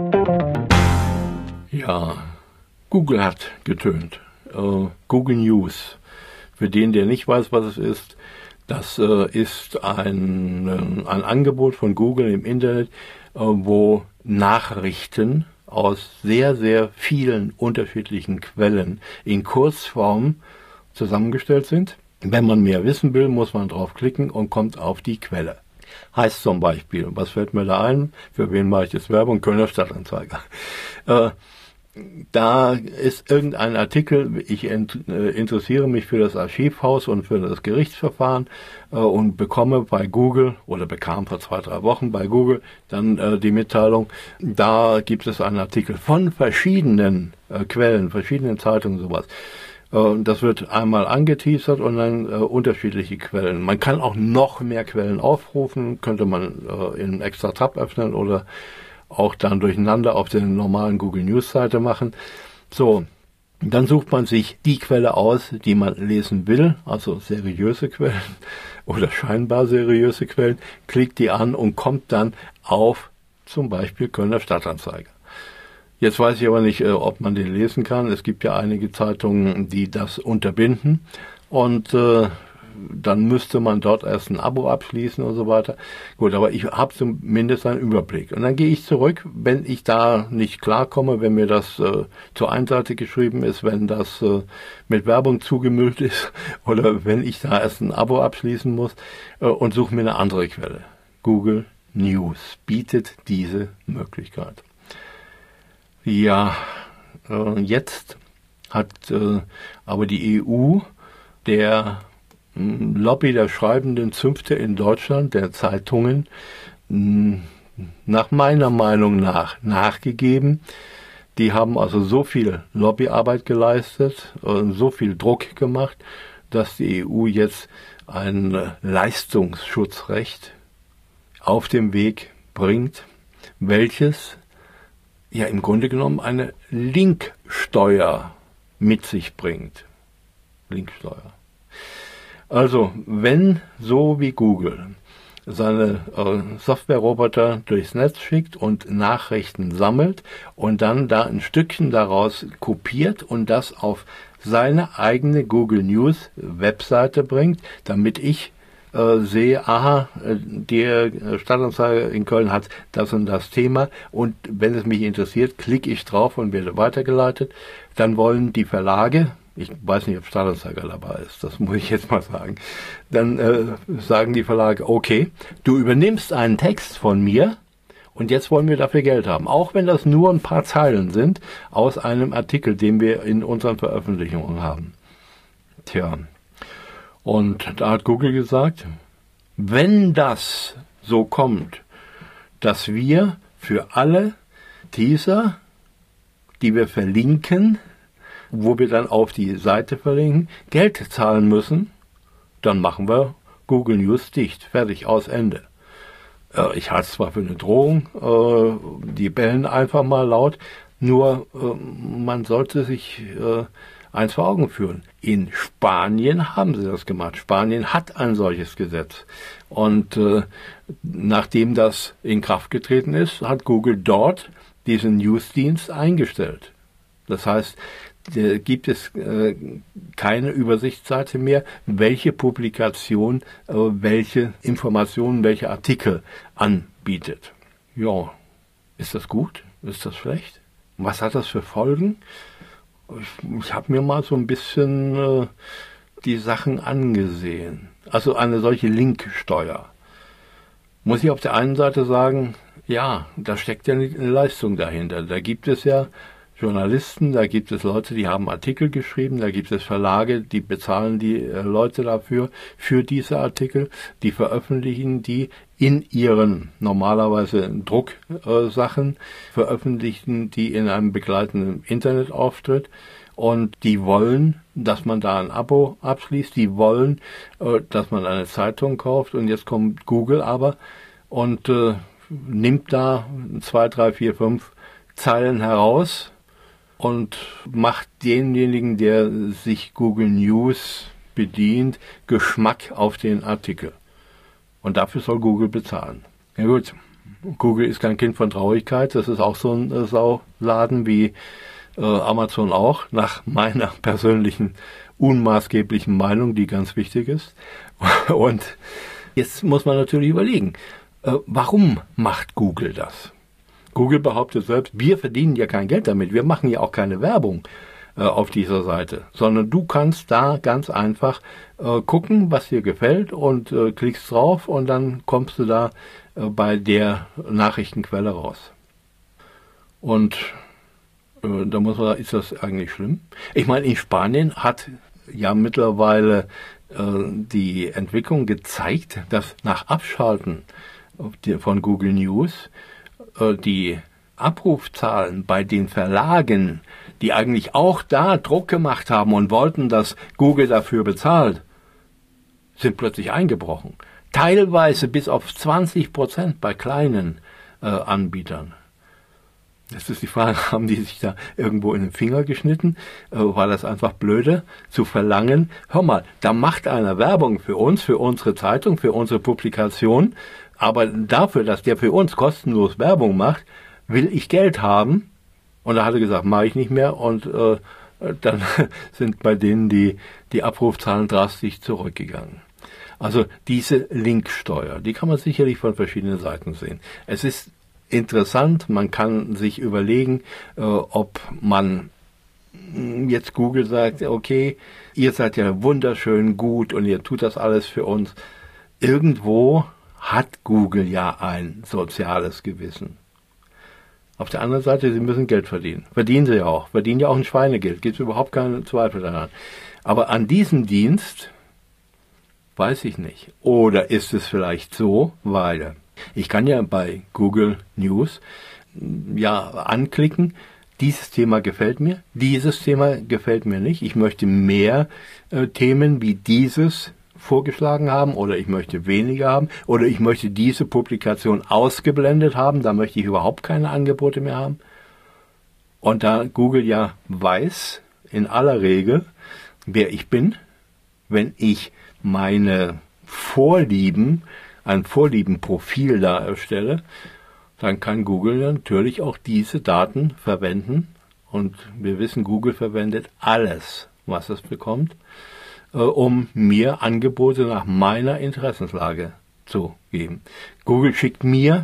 Ja, Google hat getönt. Uh, Google News. Für den, der nicht weiß, was es ist, das uh, ist ein, uh, ein Angebot von Google im Internet, uh, wo Nachrichten aus sehr, sehr vielen unterschiedlichen Quellen in Kurzform zusammengestellt sind. Wenn man mehr wissen will, muss man draufklicken und kommt auf die Quelle. Heißt zum Beispiel, was fällt mir da ein? Für wen mache ich jetzt Werbung? Kölner Stadtanzeiger. Äh, da ist irgendein Artikel, ich ent, äh, interessiere mich für das Archivhaus und für das Gerichtsverfahren äh, und bekomme bei Google, oder bekam vor zwei, drei Wochen bei Google dann äh, die Mitteilung, da gibt es einen Artikel von verschiedenen äh, Quellen, verschiedenen Zeitungen, sowas. Das wird einmal angeteasert und dann äh, unterschiedliche Quellen. Man kann auch noch mehr Quellen aufrufen, könnte man äh, in einem extra Tab öffnen oder auch dann durcheinander auf der normalen Google News Seite machen. So, dann sucht man sich die Quelle aus, die man lesen will, also seriöse Quellen oder scheinbar seriöse Quellen, klickt die an und kommt dann auf zum Beispiel Kölner Stadtanzeiger. Jetzt weiß ich aber nicht, ob man den lesen kann. Es gibt ja einige Zeitungen, die das unterbinden, und äh, dann müsste man dort erst ein Abo abschließen und so weiter. Gut, aber ich habe zumindest einen Überblick. Und dann gehe ich zurück, wenn ich da nicht klarkomme, wenn mir das äh, zur einen Seite geschrieben ist, wenn das äh, mit Werbung zugemüllt ist oder wenn ich da erst ein Abo abschließen muss, äh, und suche mir eine andere Quelle. Google News bietet diese Möglichkeit. Ja, äh, jetzt hat äh, aber die E U der mh, Lobby der schreibenden Zünfte in Deutschland, der Zeitungen, mh, nach meiner Meinung nach nachgegeben. Die haben also so viel Lobbyarbeit geleistet, äh, so viel Druck gemacht, dass die E U jetzt ein äh, Leistungsschutzrecht auf den Weg bringt, welches ja im Grunde genommen eine Linksteuer mit sich bringt. Linksteuer. Also, wenn so wie Google seine äh, Softwareroboter durchs Netz schickt und Nachrichten sammelt und dann da ein Stückchen daraus kopiert und das auf seine eigene Google News Webseite bringt, damit ich Äh, sehe, aha, der Stadtanzeiger in Köln hat das und das Thema, und wenn es mich interessiert, klicke ich drauf und werde weitergeleitet. Dann wollen die Verlage, ich weiß nicht, ob Stadtanzeiger dabei ist, das muss ich jetzt mal sagen, dann äh, sagen die Verlage, okay, du übernimmst einen Text von mir und jetzt wollen wir dafür Geld haben, auch wenn das nur ein paar Zeilen sind aus einem Artikel, den wir in unseren Veröffentlichungen haben. Tja. Und da hat Google gesagt, wenn das so kommt, dass wir für alle Teaser, die wir verlinken, wo wir dann auf die Seite verlinken, Geld zahlen müssen, dann machen wir Google News dicht. Fertig, aus, Ende. Äh, ich halte es zwar für eine Drohung, äh, die bellen einfach mal laut, nur äh, man sollte sich äh, eins vor Augen führen. In Spanien haben sie das gemacht. Spanien hat ein solches Gesetz. Und äh, nachdem das in Kraft getreten ist, hat Google dort diesen Newsdienst eingestellt. Das heißt, da gibt es äh, keine Übersichtsseite mehr, welche Publikation, äh, welche Informationen, welche Artikel anbietet. Ja, ist das gut? Ist das schlecht? Was hat das für Folgen? Ich, ich habe mir mal so ein bisschen äh, die Sachen angesehen. Also eine solche Linksteuer. Muss ich auf der einen Seite sagen, ja, da steckt ja eine Leistung dahinter. Da gibt es ja Journalisten, da gibt es Leute, die haben Artikel geschrieben, da gibt es Verlage, die bezahlen die äh, Leute dafür, für diese Artikel, die veröffentlichen die in ihren normalerweise Drucksachen, äh, veröffentlichen die in einem begleitenden Internetauftritt und die wollen, dass man da ein Abo abschließt, die wollen, äh, dass man eine Zeitung kauft und jetzt kommt Google aber und äh, nimmt da zwei, drei, vier, fünf Zeilen heraus und macht denjenigen, der sich Google News bedient, Geschmack auf den Artikel. Und dafür soll Google bezahlen. Ja gut, Google ist kein Kind von Traurigkeit, das ist auch so ein äh, Sauladen wie äh, Amazon auch, nach meiner persönlichen, unmaßgeblichen Meinung, die ganz wichtig ist. Und jetzt muss man natürlich überlegen, äh, warum macht Google das? Google behauptet selbst, wir verdienen ja kein Geld damit, wir machen ja auch keine Werbung äh, auf dieser Seite, sondern du kannst da ganz einfach äh, gucken, was dir gefällt und äh, klickst drauf und dann kommst du da äh, bei der Nachrichtenquelle raus. Und äh, da muss man sagen, ist das eigentlich schlimm? Ich meine, in Spanien hat ja mittlerweile äh, die Entwicklung gezeigt, dass nach Abschalten von Google News die Abrufzahlen bei den Verlagen, die eigentlich auch da Druck gemacht haben und wollten, dass Google dafür bezahlt, sind plötzlich eingebrochen. Teilweise bis auf zwanzig Prozent bei kleinen äh, Anbietern. Das ist die Frage, haben die sich da irgendwo in den Finger geschnitten? Äh, war das einfach blöde zu verlangen? Hör mal, da macht einer Werbung für uns, für unsere Zeitung, für unsere Publikation, aber dafür, dass der für uns kostenlos Werbung macht, will ich Geld haben. Und da hat er gesagt, mache ich nicht mehr. Und äh, dann sind bei denen die, die Abrufzahlen drastisch zurückgegangen. Also diese Linksteuer, die kann man sicherlich von verschiedenen Seiten sehen. Es ist interessant, man kann sich überlegen, äh, ob man jetzt Google sagt, okay, ihr seid ja wunderschön gut und ihr tut das alles für uns. Irgendwo hat Google ja ein soziales Gewissen. Auf der anderen Seite, sie müssen Geld verdienen. Verdienen sie ja auch. Verdienen ja auch ein Schweinegeld. Gibt es überhaupt keinen Zweifel daran. Aber an diesem Dienst weiß ich nicht. Oder ist es vielleicht so, weil ich kann ja bei Google News ja anklicken, dieses Thema gefällt mir, dieses Thema gefällt mir nicht. Ich möchte mehr äh, Themen wie dieses vorgeschlagen haben oder ich möchte weniger haben oder ich möchte diese Publikation ausgeblendet haben, da möchte ich überhaupt keine Angebote mehr haben. Und da Google ja weiß, in aller Regel, wer ich bin, wenn ich meine Vorlieben, ein Vorliebenprofil da erstelle, dann kann Google natürlich auch diese Daten verwenden. Und wir wissen, Google verwendet alles, was es bekommt, um mir Angebote nach meiner Interessenslage zu geben. Google schickt mir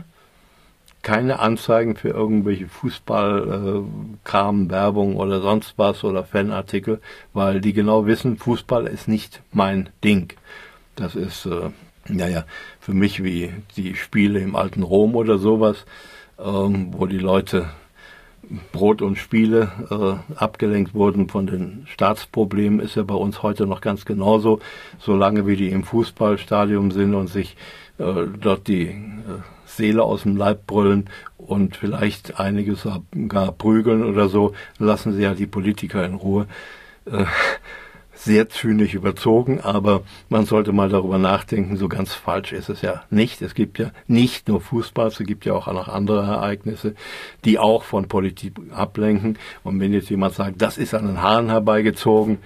keine Anzeigen für irgendwelche Fußballkram, äh, Werbung oder sonst was oder Fanartikel, weil die genau wissen, Fußball ist nicht mein Ding. Das ist, äh, naja, für mich wie die Spiele im alten Rom oder sowas, ähm, wo die Leute Brot und Spiele äh, abgelenkt wurden von den Staatsproblemen, ist ja bei uns heute noch ganz genauso. Solange wir die im Fußballstadion sind und sich äh, dort die äh, Seele aus dem Leib brüllen und vielleicht einige sogar prügeln oder so, lassen sie ja die Politiker in Ruhe. Äh, sehr zynisch überzogen, aber man sollte mal darüber nachdenken, so ganz falsch ist es ja nicht. Es gibt ja nicht nur Fußball, es gibt ja auch noch andere Ereignisse, die auch von Politik ablenken. Und wenn jetzt jemand sagt, das ist an den Haaren herbeigezogen,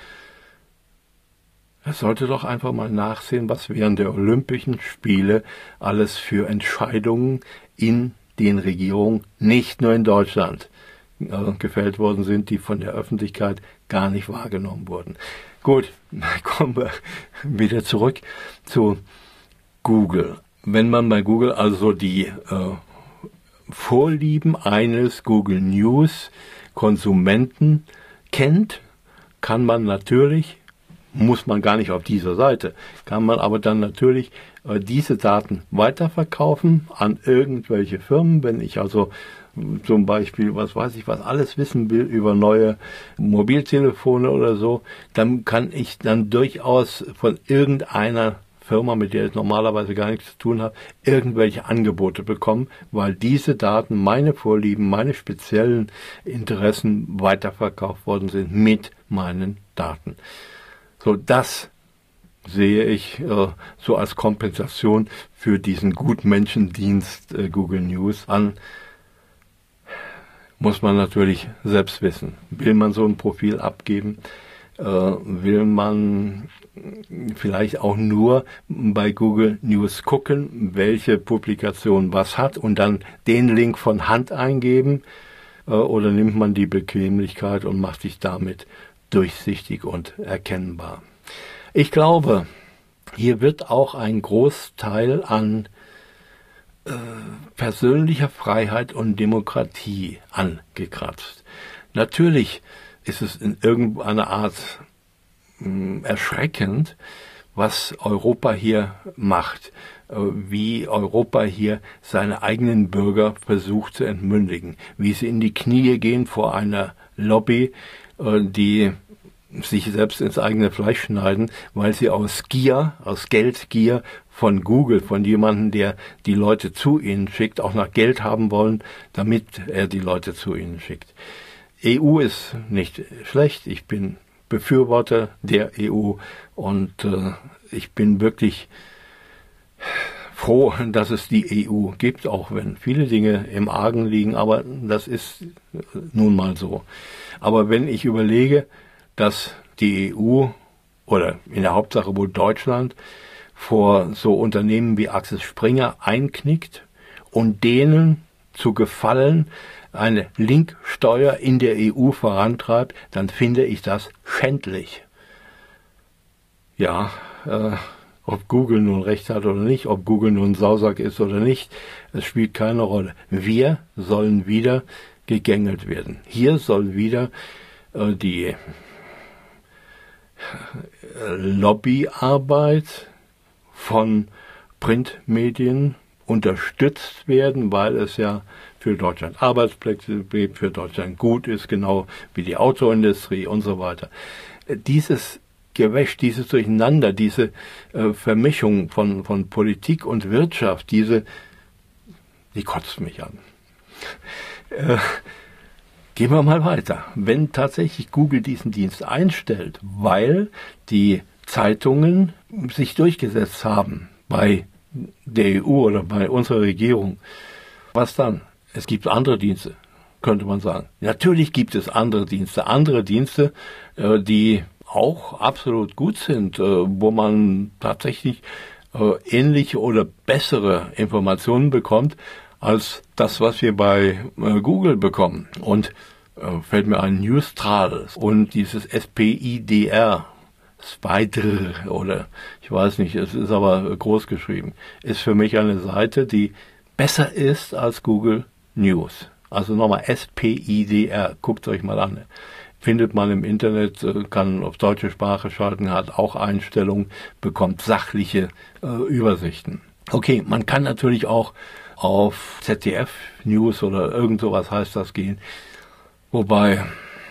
er sollte doch einfach mal nachsehen, was während der Olympischen Spiele alles für Entscheidungen in den Regierungen, nicht nur in Deutschland, äh, gefällt worden sind, die von der Öffentlichkeit gar nicht wahrgenommen wurden. Gut, kommen wir wieder zurück zu Google. Wenn man bei Google also die äh, Vorlieben eines Google News Konsumenten kennt, kann man natürlich, muss man gar nicht auf dieser Seite, kann man aber dann natürlich äh, diese Daten weiterverkaufen an irgendwelche Firmen. Wenn ich also zum Beispiel, was weiß ich, was alles wissen will über neue Mobiltelefone oder so, dann kann ich dann durchaus von irgendeiner Firma, mit der ich normalerweise gar nichts zu tun habe, irgendwelche Angebote bekommen, weil diese Daten, meine Vorlieben, meine speziellen Interessen weiterverkauft worden sind mit meinen Daten. So, das sehe ich äh, so als Kompensation für diesen Gutmenschendienst äh, Google News an. Muss man natürlich selbst wissen. Will man so ein Profil abgeben? Äh, will man vielleicht auch nur bei Google News gucken, welche Publikation was hat und dann den Link von Hand eingeben? Äh, oder nimmt man die Bequemlichkeit und macht sich damit durchsichtig und erkennbar? Ich glaube, hier wird auch ein Großteil an äh, persönlicher Freiheit und Demokratie angekratzt. Natürlich ist es in irgendeiner Art mh, erschreckend, was Europa hier macht, äh, wie Europa hier seine eigenen Bürger versucht zu entmündigen, wie sie in die Knie gehen vor einer Lobby, äh, die sich selbst ins eigene Fleisch schneiden, weil sie aus Gier, aus Geldgier von Google, von jemandem, der die Leute zu ihnen schickt, auch nach Geld haben wollen, damit er die Leute zu ihnen schickt. E U ist nicht schlecht, ich bin Befürworter der E U und äh, ich bin wirklich froh, dass es die E U gibt, auch wenn viele Dinge im Argen liegen, aber das ist nun mal so. Aber wenn ich überlege, dass die E U oder in der Hauptsache wohl Deutschland vor so Unternehmen wie Axel Springer einknickt und denen zu gefallen eine Linksteuer in der E U vorantreibt, dann finde ich das schändlich. Ja, äh, ob Google nun recht hat oder nicht, ob Google nun Sausack ist oder nicht, es spielt keine Rolle. Wir sollen wieder gegängelt werden. Hier soll wieder äh, die Lobbyarbeit von Printmedien unterstützt werden, weil es ja für Deutschland Arbeitsplätze gibt, für Deutschland gut ist, genau wie die Autoindustrie und so weiter. Dieses Gewäsch, dieses Durcheinander, diese äh, Vermischung von, von Politik und Wirtschaft, diese, die kotzt mich an. Äh, Gehen wir mal weiter. Wenn tatsächlich Google diesen Dienst einstellt, weil die Zeitungen sich durchgesetzt haben bei der E U oder bei unserer Regierung, was dann? Es gibt andere Dienste, könnte man sagen. Natürlich gibt es andere Dienste, andere Dienste, die auch absolut gut sind, wo man tatsächlich ähnliche oder bessere Informationen bekommt, als das, was wir bei äh, Google bekommen. Und äh, fällt mir ein Newstral und dieses S P I D R, Spider oder ich weiß nicht, es ist aber groß geschrieben, ist für mich eine Seite, die besser ist als Google News. Also nochmal S P I D R, guckt euch mal an. Findet man im Internet, kann auf deutsche Sprache schalten, hat auch Einstellungen, bekommt sachliche äh, Übersichten. Okay, man kann natürlich auch auf Z D F News oder irgend sowas heißt das gehen. Wobei,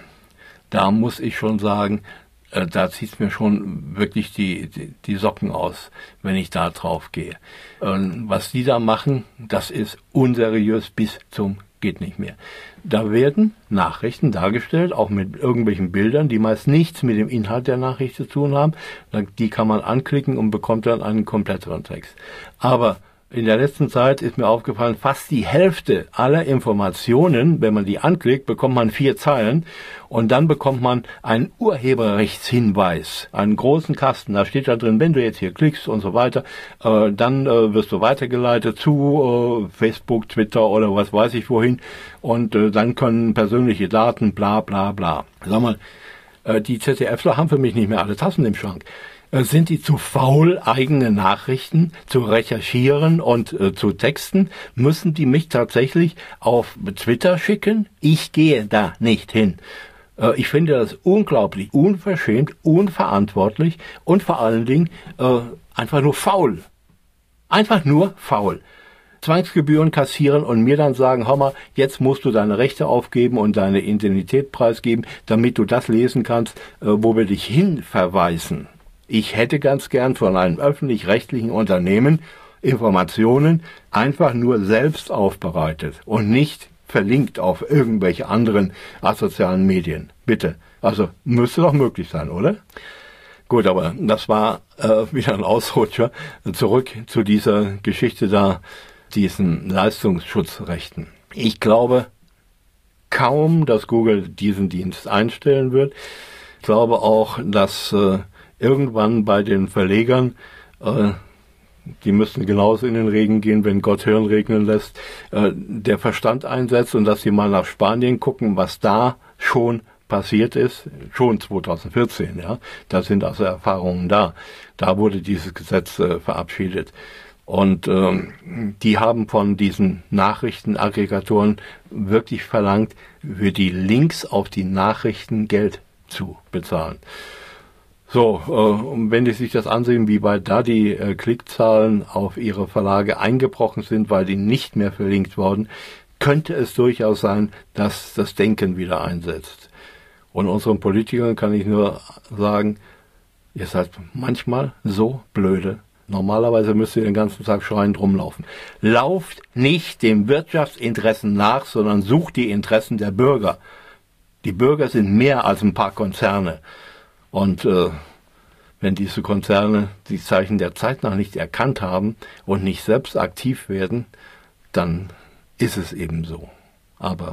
da muss ich schon sagen, äh, da zieht es mir schon wirklich die, die, die Socken aus, wenn ich da drauf gehe. Ähm, was die da machen, das ist unseriös bis zum geht nicht mehr. Da werden Nachrichten dargestellt, auch mit irgendwelchen Bildern, die meist nichts mit dem Inhalt der Nachricht zu tun haben. Die kann man anklicken und bekommt dann einen kompletteren Text. Aber in der letzten Zeit ist mir aufgefallen, fast die Hälfte aller Informationen, wenn man die anklickt, bekommt man vier Zeilen und dann bekommt man einen Urheberrechtshinweis, einen großen Kasten. Da steht da drin, wenn du jetzt hier klickst und so weiter, äh, dann äh, wirst du weitergeleitet zu äh, Facebook, Twitter oder was weiß ich wohin und äh, dann können persönliche Daten, bla bla bla. Sag mal, äh, die ZDFler haben für mich nicht mehr alle Tassen im Schrank. Sind die zu faul, eigene Nachrichten zu recherchieren und äh, zu texten? Müssen die mich tatsächlich auf Twitter schicken? Ich gehe da nicht hin. Äh, ich finde das unglaublich unverschämt, unverantwortlich und vor allen Dingen äh, einfach nur faul. Einfach nur faul. Zwangsgebühren kassieren und mir dann sagen, hör mal, jetzt musst du deine Rechte aufgeben und deine Identität preisgeben, damit du das lesen kannst, äh, wo wir dich hin verweisen. Ich hätte ganz gern von einem öffentlich-rechtlichen Unternehmen Informationen einfach nur selbst aufbereitet und nicht verlinkt auf irgendwelche anderen asozialen Medien. Bitte. Also müsste doch möglich sein, oder? Gut, aber das war äh, wieder ein Ausrutscher. Zurück zu dieser Geschichte da, diesen Leistungsschutzrechten. Ich glaube kaum, dass Google diesen Dienst einstellen wird. Ich glaube auch, dass äh, irgendwann bei den Verlegern, äh, die müssten genauso in den Regen gehen, wenn Gott Hirn regnen lässt, äh, der Verstand einsetzt und dass sie mal nach Spanien gucken, was da schon passiert ist, schon zwanzig vierzehn, ja, da sind also Erfahrungen da. Da wurde dieses Gesetz äh, verabschiedet. Und ähm, die haben von diesen Nachrichtenaggregatoren wirklich verlangt, für die Links auf die Nachrichten Geld zu bezahlen. So, äh, und wenn die sich das ansehen, wie weit da die äh, Klickzahlen auf ihre Verlage eingebrochen sind, weil die nicht mehr verlinkt wurden, könnte es durchaus sein, dass das Denken wieder einsetzt. Und unseren Politikern kann ich nur sagen, ihr seid manchmal so blöde. Normalerweise müsst ihr den ganzen Tag schreiend rumlaufen. Lauft nicht den Wirtschaftsinteressen nach, sondern sucht die Interessen der Bürger. Die Bürger sind mehr als ein paar Konzerne. Und äh, wenn diese Konzerne die Zeichen der Zeit noch nicht erkannt haben und nicht selbst aktiv werden, dann ist es eben so. Aber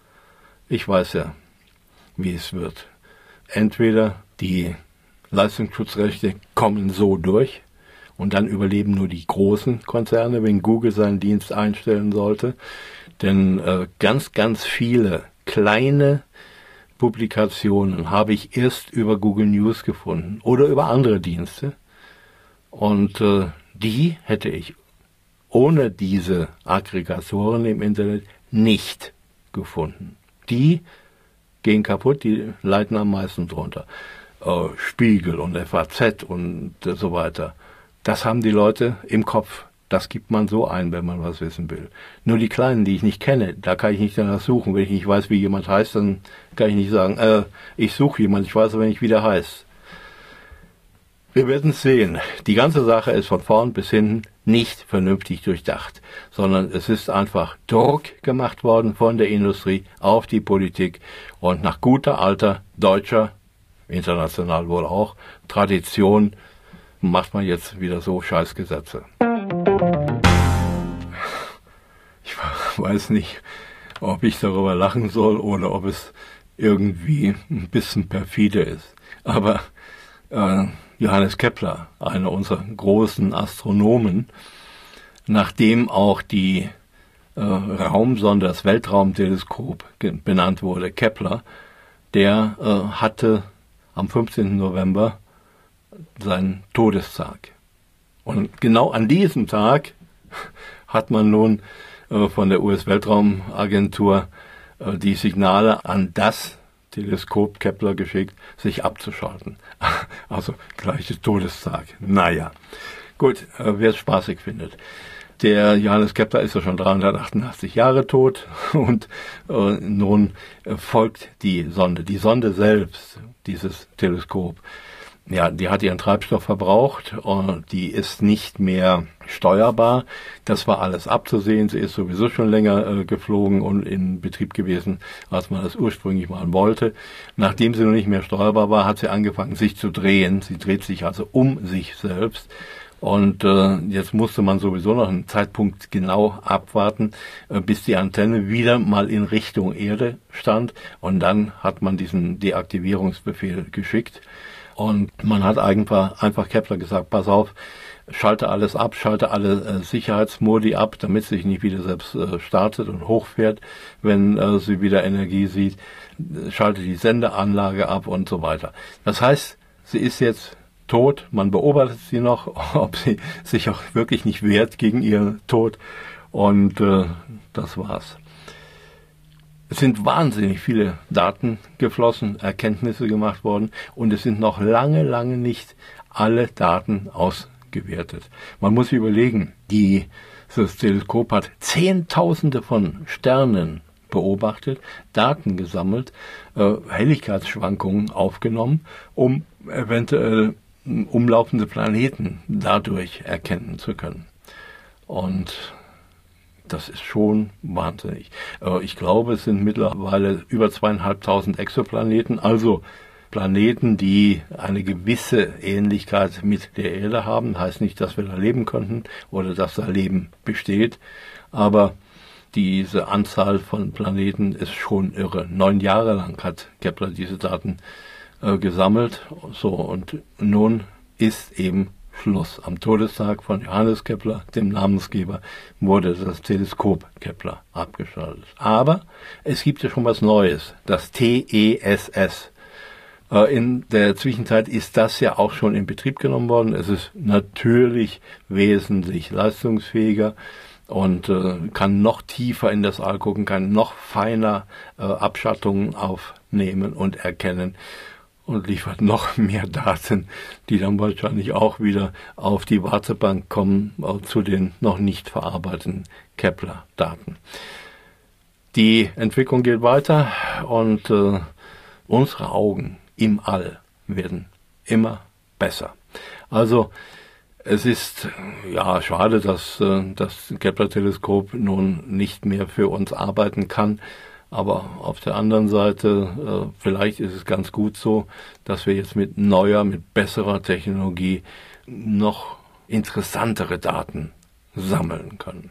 ich weiß ja, wie es wird. Entweder die Leistungsschutzrechte kommen so durch und dann überleben nur die großen Konzerne, wenn Google seinen Dienst einstellen sollte. Denn äh, ganz, ganz viele kleine Publikationen habe ich erst über Google News gefunden oder über andere Dienste. Und äh, die hätte ich ohne diese Aggregatoren im Internet nicht gefunden. Die gehen kaputt, die leiden am meisten drunter. Äh, Spiegel und F A Z und äh, so weiter. Das haben die Leute im Kopf. Das gibt man so ein, wenn man was wissen will. Nur die Kleinen, die ich nicht kenne, da kann ich nicht danach suchen. Wenn ich nicht weiß, wie jemand heißt, dann kann ich nicht sagen, äh, ich suche jemanden, ich weiß aber nicht, wie der heißt. Wir werden es sehen. Die ganze Sache ist von vorn bis hinten nicht vernünftig durchdacht, sondern es ist einfach Druck gemacht worden von der Industrie auf die Politik und nach guter alter deutscher, international wohl auch, Tradition macht man jetzt wieder so Scheißgesetze. Ich weiß nicht, ob ich darüber lachen soll oder ob es irgendwie ein bisschen perfide ist. Aber äh, Johannes Kepler, einer unserer großen Astronomen, nachdem auch die äh, Raumsonde, das Weltraumteleskop benannt wurde, Kepler, der äh, hatte am fünfzehnten November seinen Todestag. Und genau an diesem Tag hat man nun äh, von der U S-Weltraumagentur äh, die Signale an das Teleskop Kepler geschickt, sich abzuschalten. Also gleiche Todestag. Naja, gut, äh, wer es spaßig findet. Der Johannes Kepler ist ja schon dreihundertachtundachtzig Jahre tot und äh, nun äh, folgt die Sonde. Die Sonde selbst, dieses Teleskop, ja, die hat ihren Treibstoff verbraucht und die ist nicht mehr steuerbar. Das war alles abzusehen. Sie ist sowieso schon länger äh, geflogen und in Betrieb gewesen, als man das ursprünglich mal wollte. Nachdem sie noch nicht mehr steuerbar war, hat sie angefangen, sich zu drehen. Sie dreht sich also um sich selbst. Und äh, jetzt musste man sowieso noch einen Zeitpunkt genau abwarten, äh, bis die Antenne wieder mal in Richtung Erde stand. Und dann hat man diesen Deaktivierungsbefehl geschickt. Und man hat einfach, einfach Kepler gesagt, pass auf, schalte alles ab, schalte alle äh, Sicherheitsmodi ab, damit sie sich nicht wieder selbst äh, startet und hochfährt, wenn äh, sie wieder Energie sieht. Schalte die Sendeanlage ab und so weiter. Das heißt, sie ist jetzt tot, man beobachtet sie noch, ob sie sich auch wirklich nicht wehrt gegen ihren Tod. Und äh, das war's. Es sind wahnsinnig viele Daten geflossen, Erkenntnisse gemacht worden und es sind noch lange, lange nicht alle Daten ausgewertet. Man muss überlegen, die, das Teleskop hat Zehntausende von Sternen beobachtet, Daten gesammelt, äh, Helligkeitsschwankungen aufgenommen, um eventuell umlaufende Planeten dadurch erkennen zu können. Und das ist schon wahnsinnig. Ich glaube, es sind mittlerweile über zweieinhalbtausend Exoplaneten, also Planeten, die eine gewisse Ähnlichkeit mit der Erde haben. Heißt nicht, dass wir da leben könnten oder dass da Leben besteht, aber diese Anzahl von Planeten ist schon irre. Neun Jahre lang hat Kepler diese Daten äh, gesammelt. So, und nun ist eben Schluss. Am Todestag von Johannes Kepler, dem Namensgeber, wurde das Teleskop Kepler abgeschaltet. Aber es gibt ja schon was Neues, das T E S S. Äh, in der Zwischenzeit ist das ja auch schon in Betrieb genommen worden. Es ist natürlich wesentlich leistungsfähiger und äh, kann noch tiefer in das All gucken, kann noch feiner äh, Abschattungen aufnehmen und erkennen und liefert noch mehr Daten, die dann wahrscheinlich auch wieder auf die Wartebank kommen, äh, zu den noch nicht verarbeiteten Kepler-Daten. Die Entwicklung geht weiter und äh, unsere Augen im All werden immer besser. Also es ist ja schade, dass äh, das Kepler-Teleskop nun nicht mehr für uns arbeiten kann. Aber auf der anderen Seite, äh, vielleicht ist es ganz gut so, dass wir jetzt mit neuer, mit besserer Technologie noch interessantere Daten sammeln können.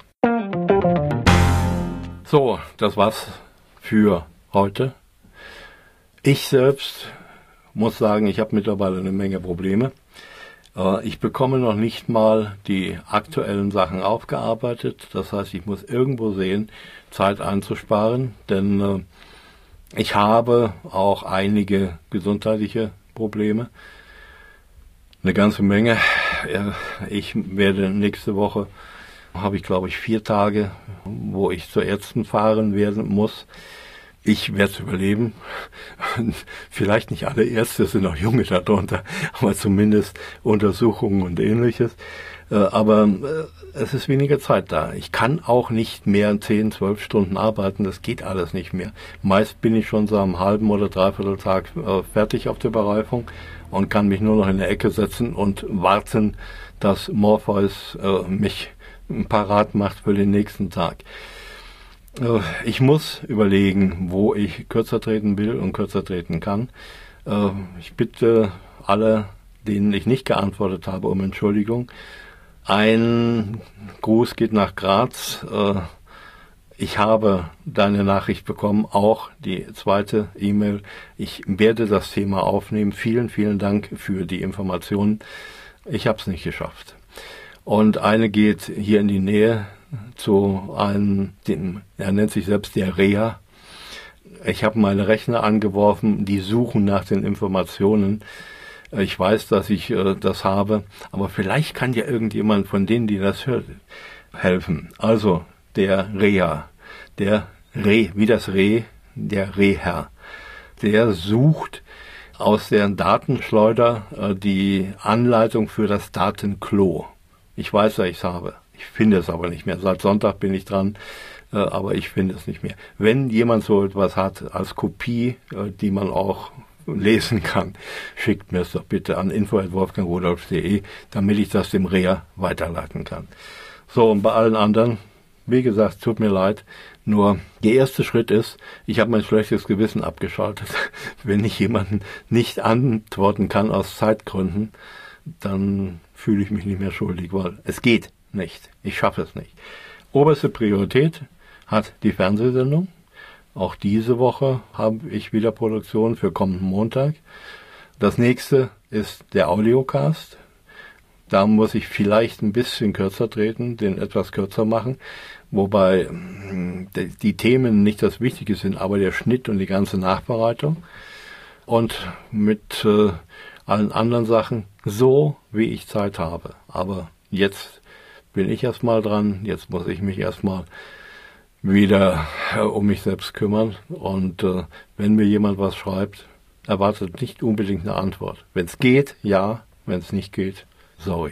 So, das war's für heute. Ich selbst muss sagen, ich habe mittlerweile eine Menge Probleme. Ich bekomme noch nicht mal die aktuellen Sachen aufgearbeitet. Das heißt, ich muss irgendwo sehen, Zeit einzusparen, denn äh, ich habe auch einige gesundheitliche Probleme. Eine ganze Menge. Ich werde nächste Woche, habe ich glaube ich vier Tage, wo ich zur Ärztin fahren werden muss. Ich werde es überleben. Vielleicht nicht alle Ärzte, es sind auch Junge darunter, aber zumindest Untersuchungen und Ähnliches. Aber es ist weniger Zeit da. Ich kann auch nicht mehr zehn, zwölf Stunden arbeiten, das geht alles nicht mehr. Meist bin ich schon so am halben oder dreiviertel Tag fertig auf der Bereifung und kann mich nur noch in der Ecke setzen und warten, dass Morpheus mich parat macht für den nächsten Tag. Ich muss überlegen, wo ich kürzer treten will und kürzer treten kann. Ich bitte alle, denen ich nicht geantwortet habe, um Entschuldigung. Ein Gruß geht nach Graz. Ich habe deine Nachricht bekommen, auch die zweite E-Mail. Ich werde das Thema aufnehmen. Vielen, vielen Dank für die Informationen. Ich habe es nicht geschafft. Und eine geht hier in die Nähe zu einem, dem, er nennt sich selbst der Reha. Ich habe meine Rechner angeworfen, die suchen nach den Informationen. Ich weiß, dass ich äh, das habe, aber vielleicht kann ja irgendjemand von denen, die das hört, helfen. Also der Reha, der Reh, wie das Reh, der Reha, der sucht aus der Datenschleuder äh, die Anleitung für das Datenklo. Ich weiß, dass ich es habe. Ich finde es aber nicht mehr. Seit Sonntag bin ich dran, äh, aber ich finde es nicht mehr. Wenn jemand so etwas hat als Kopie, äh, die man auch lesen kann, schickt mir es doch bitte an info at wolfgang rudolf punkt de, damit ich das dem Rea weiterleiten kann. So, und bei allen anderen, wie gesagt, tut mir leid, nur der erste Schritt ist, ich habe mein schlechtes Gewissen abgeschaltet. Wenn ich jemanden nicht antworten kann aus Zeitgründen, dann fühle ich mich nicht mehr schuldig, weil es geht nicht. Ich schaffe es nicht. Oberste Priorität hat die Fernsehsendung. Auch diese Woche habe ich wieder Produktion für kommenden Montag. Das nächste ist der Audiocast. Da muss ich vielleicht ein bisschen kürzer treten, den etwas kürzer machen, wobei die Themen nicht das Wichtige sind, aber der Schnitt und die ganze Nachbereitung. Und mit äh, allen anderen Sachen so, wie ich Zeit habe. Aber jetzt bin ich erstmal dran, jetzt muss ich mich erstmal wieder äh, um mich selbst kümmern. Und äh, wenn mir jemand was schreibt, erwartet nicht unbedingt eine Antwort. Wenn es geht, ja. Wenn es nicht geht, sorry.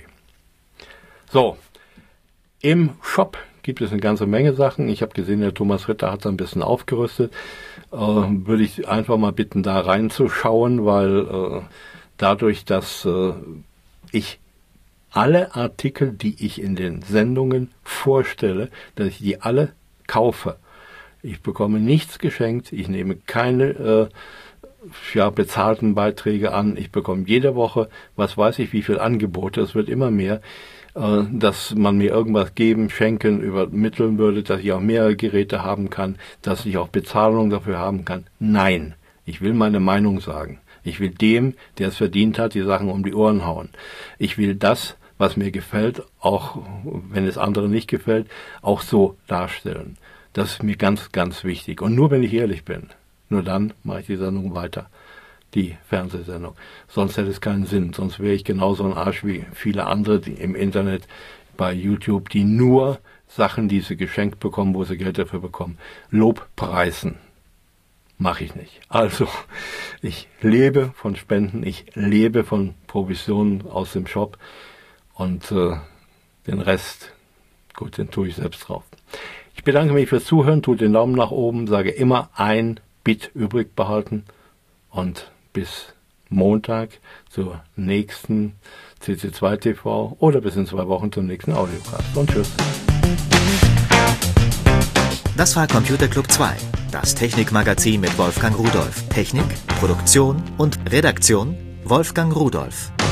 So, im Shop gibt es eine ganze Menge Sachen. Ich habe gesehen, der Thomas Ritter hat da ein bisschen aufgerüstet. Äh, würde ich einfach mal bitten, da reinzuschauen, weil äh, dadurch, dass äh, ich alle Artikel, die ich in den Sendungen vorstelle, dass ich die alle kaufe. Ich bekomme nichts geschenkt, ich nehme keine äh, ja, bezahlten Beiträge an, ich bekomme jede Woche, was weiß ich, wie viel Angebote, es wird immer mehr, äh, dass man mir irgendwas geben, schenken, übermitteln würde, dass ich auch mehrere Geräte haben kann, dass ich auch Bezahlung dafür haben kann. Nein, ich will meine Meinung sagen. Ich will dem, der es verdient hat, die Sachen um die Ohren hauen. Ich will das, was mir gefällt, auch wenn es anderen nicht gefällt, auch so darstellen. Das ist mir ganz, ganz wichtig. Und nur wenn ich ehrlich bin, nur dann mache ich die Sendung weiter, die Fernsehsendung. Sonst hätte es keinen Sinn. Sonst wäre ich genauso ein Arsch wie viele andere die im Internet, bei YouTube, die nur Sachen, die sie geschenkt bekommen, wo sie Geld dafür bekommen, Lobpreisen. Mache ich nicht. Also, ich lebe von Spenden, ich lebe von Provisionen aus dem Shop. Und äh, den Rest, gut, den tue ich selbst drauf. Ich bedanke mich fürs Zuhören, tut den Daumen nach oben, sage immer ein Bit übrig behalten und bis Montag zur nächsten C C zwei T V oder bis in zwei Wochen zum nächsten Audiocast. Und tschüss. Das war Computer Club zwei, das Technikmagazin mit Wolfgang Rudolf. Technik, Produktion und Redaktion Wolfgang Rudolf.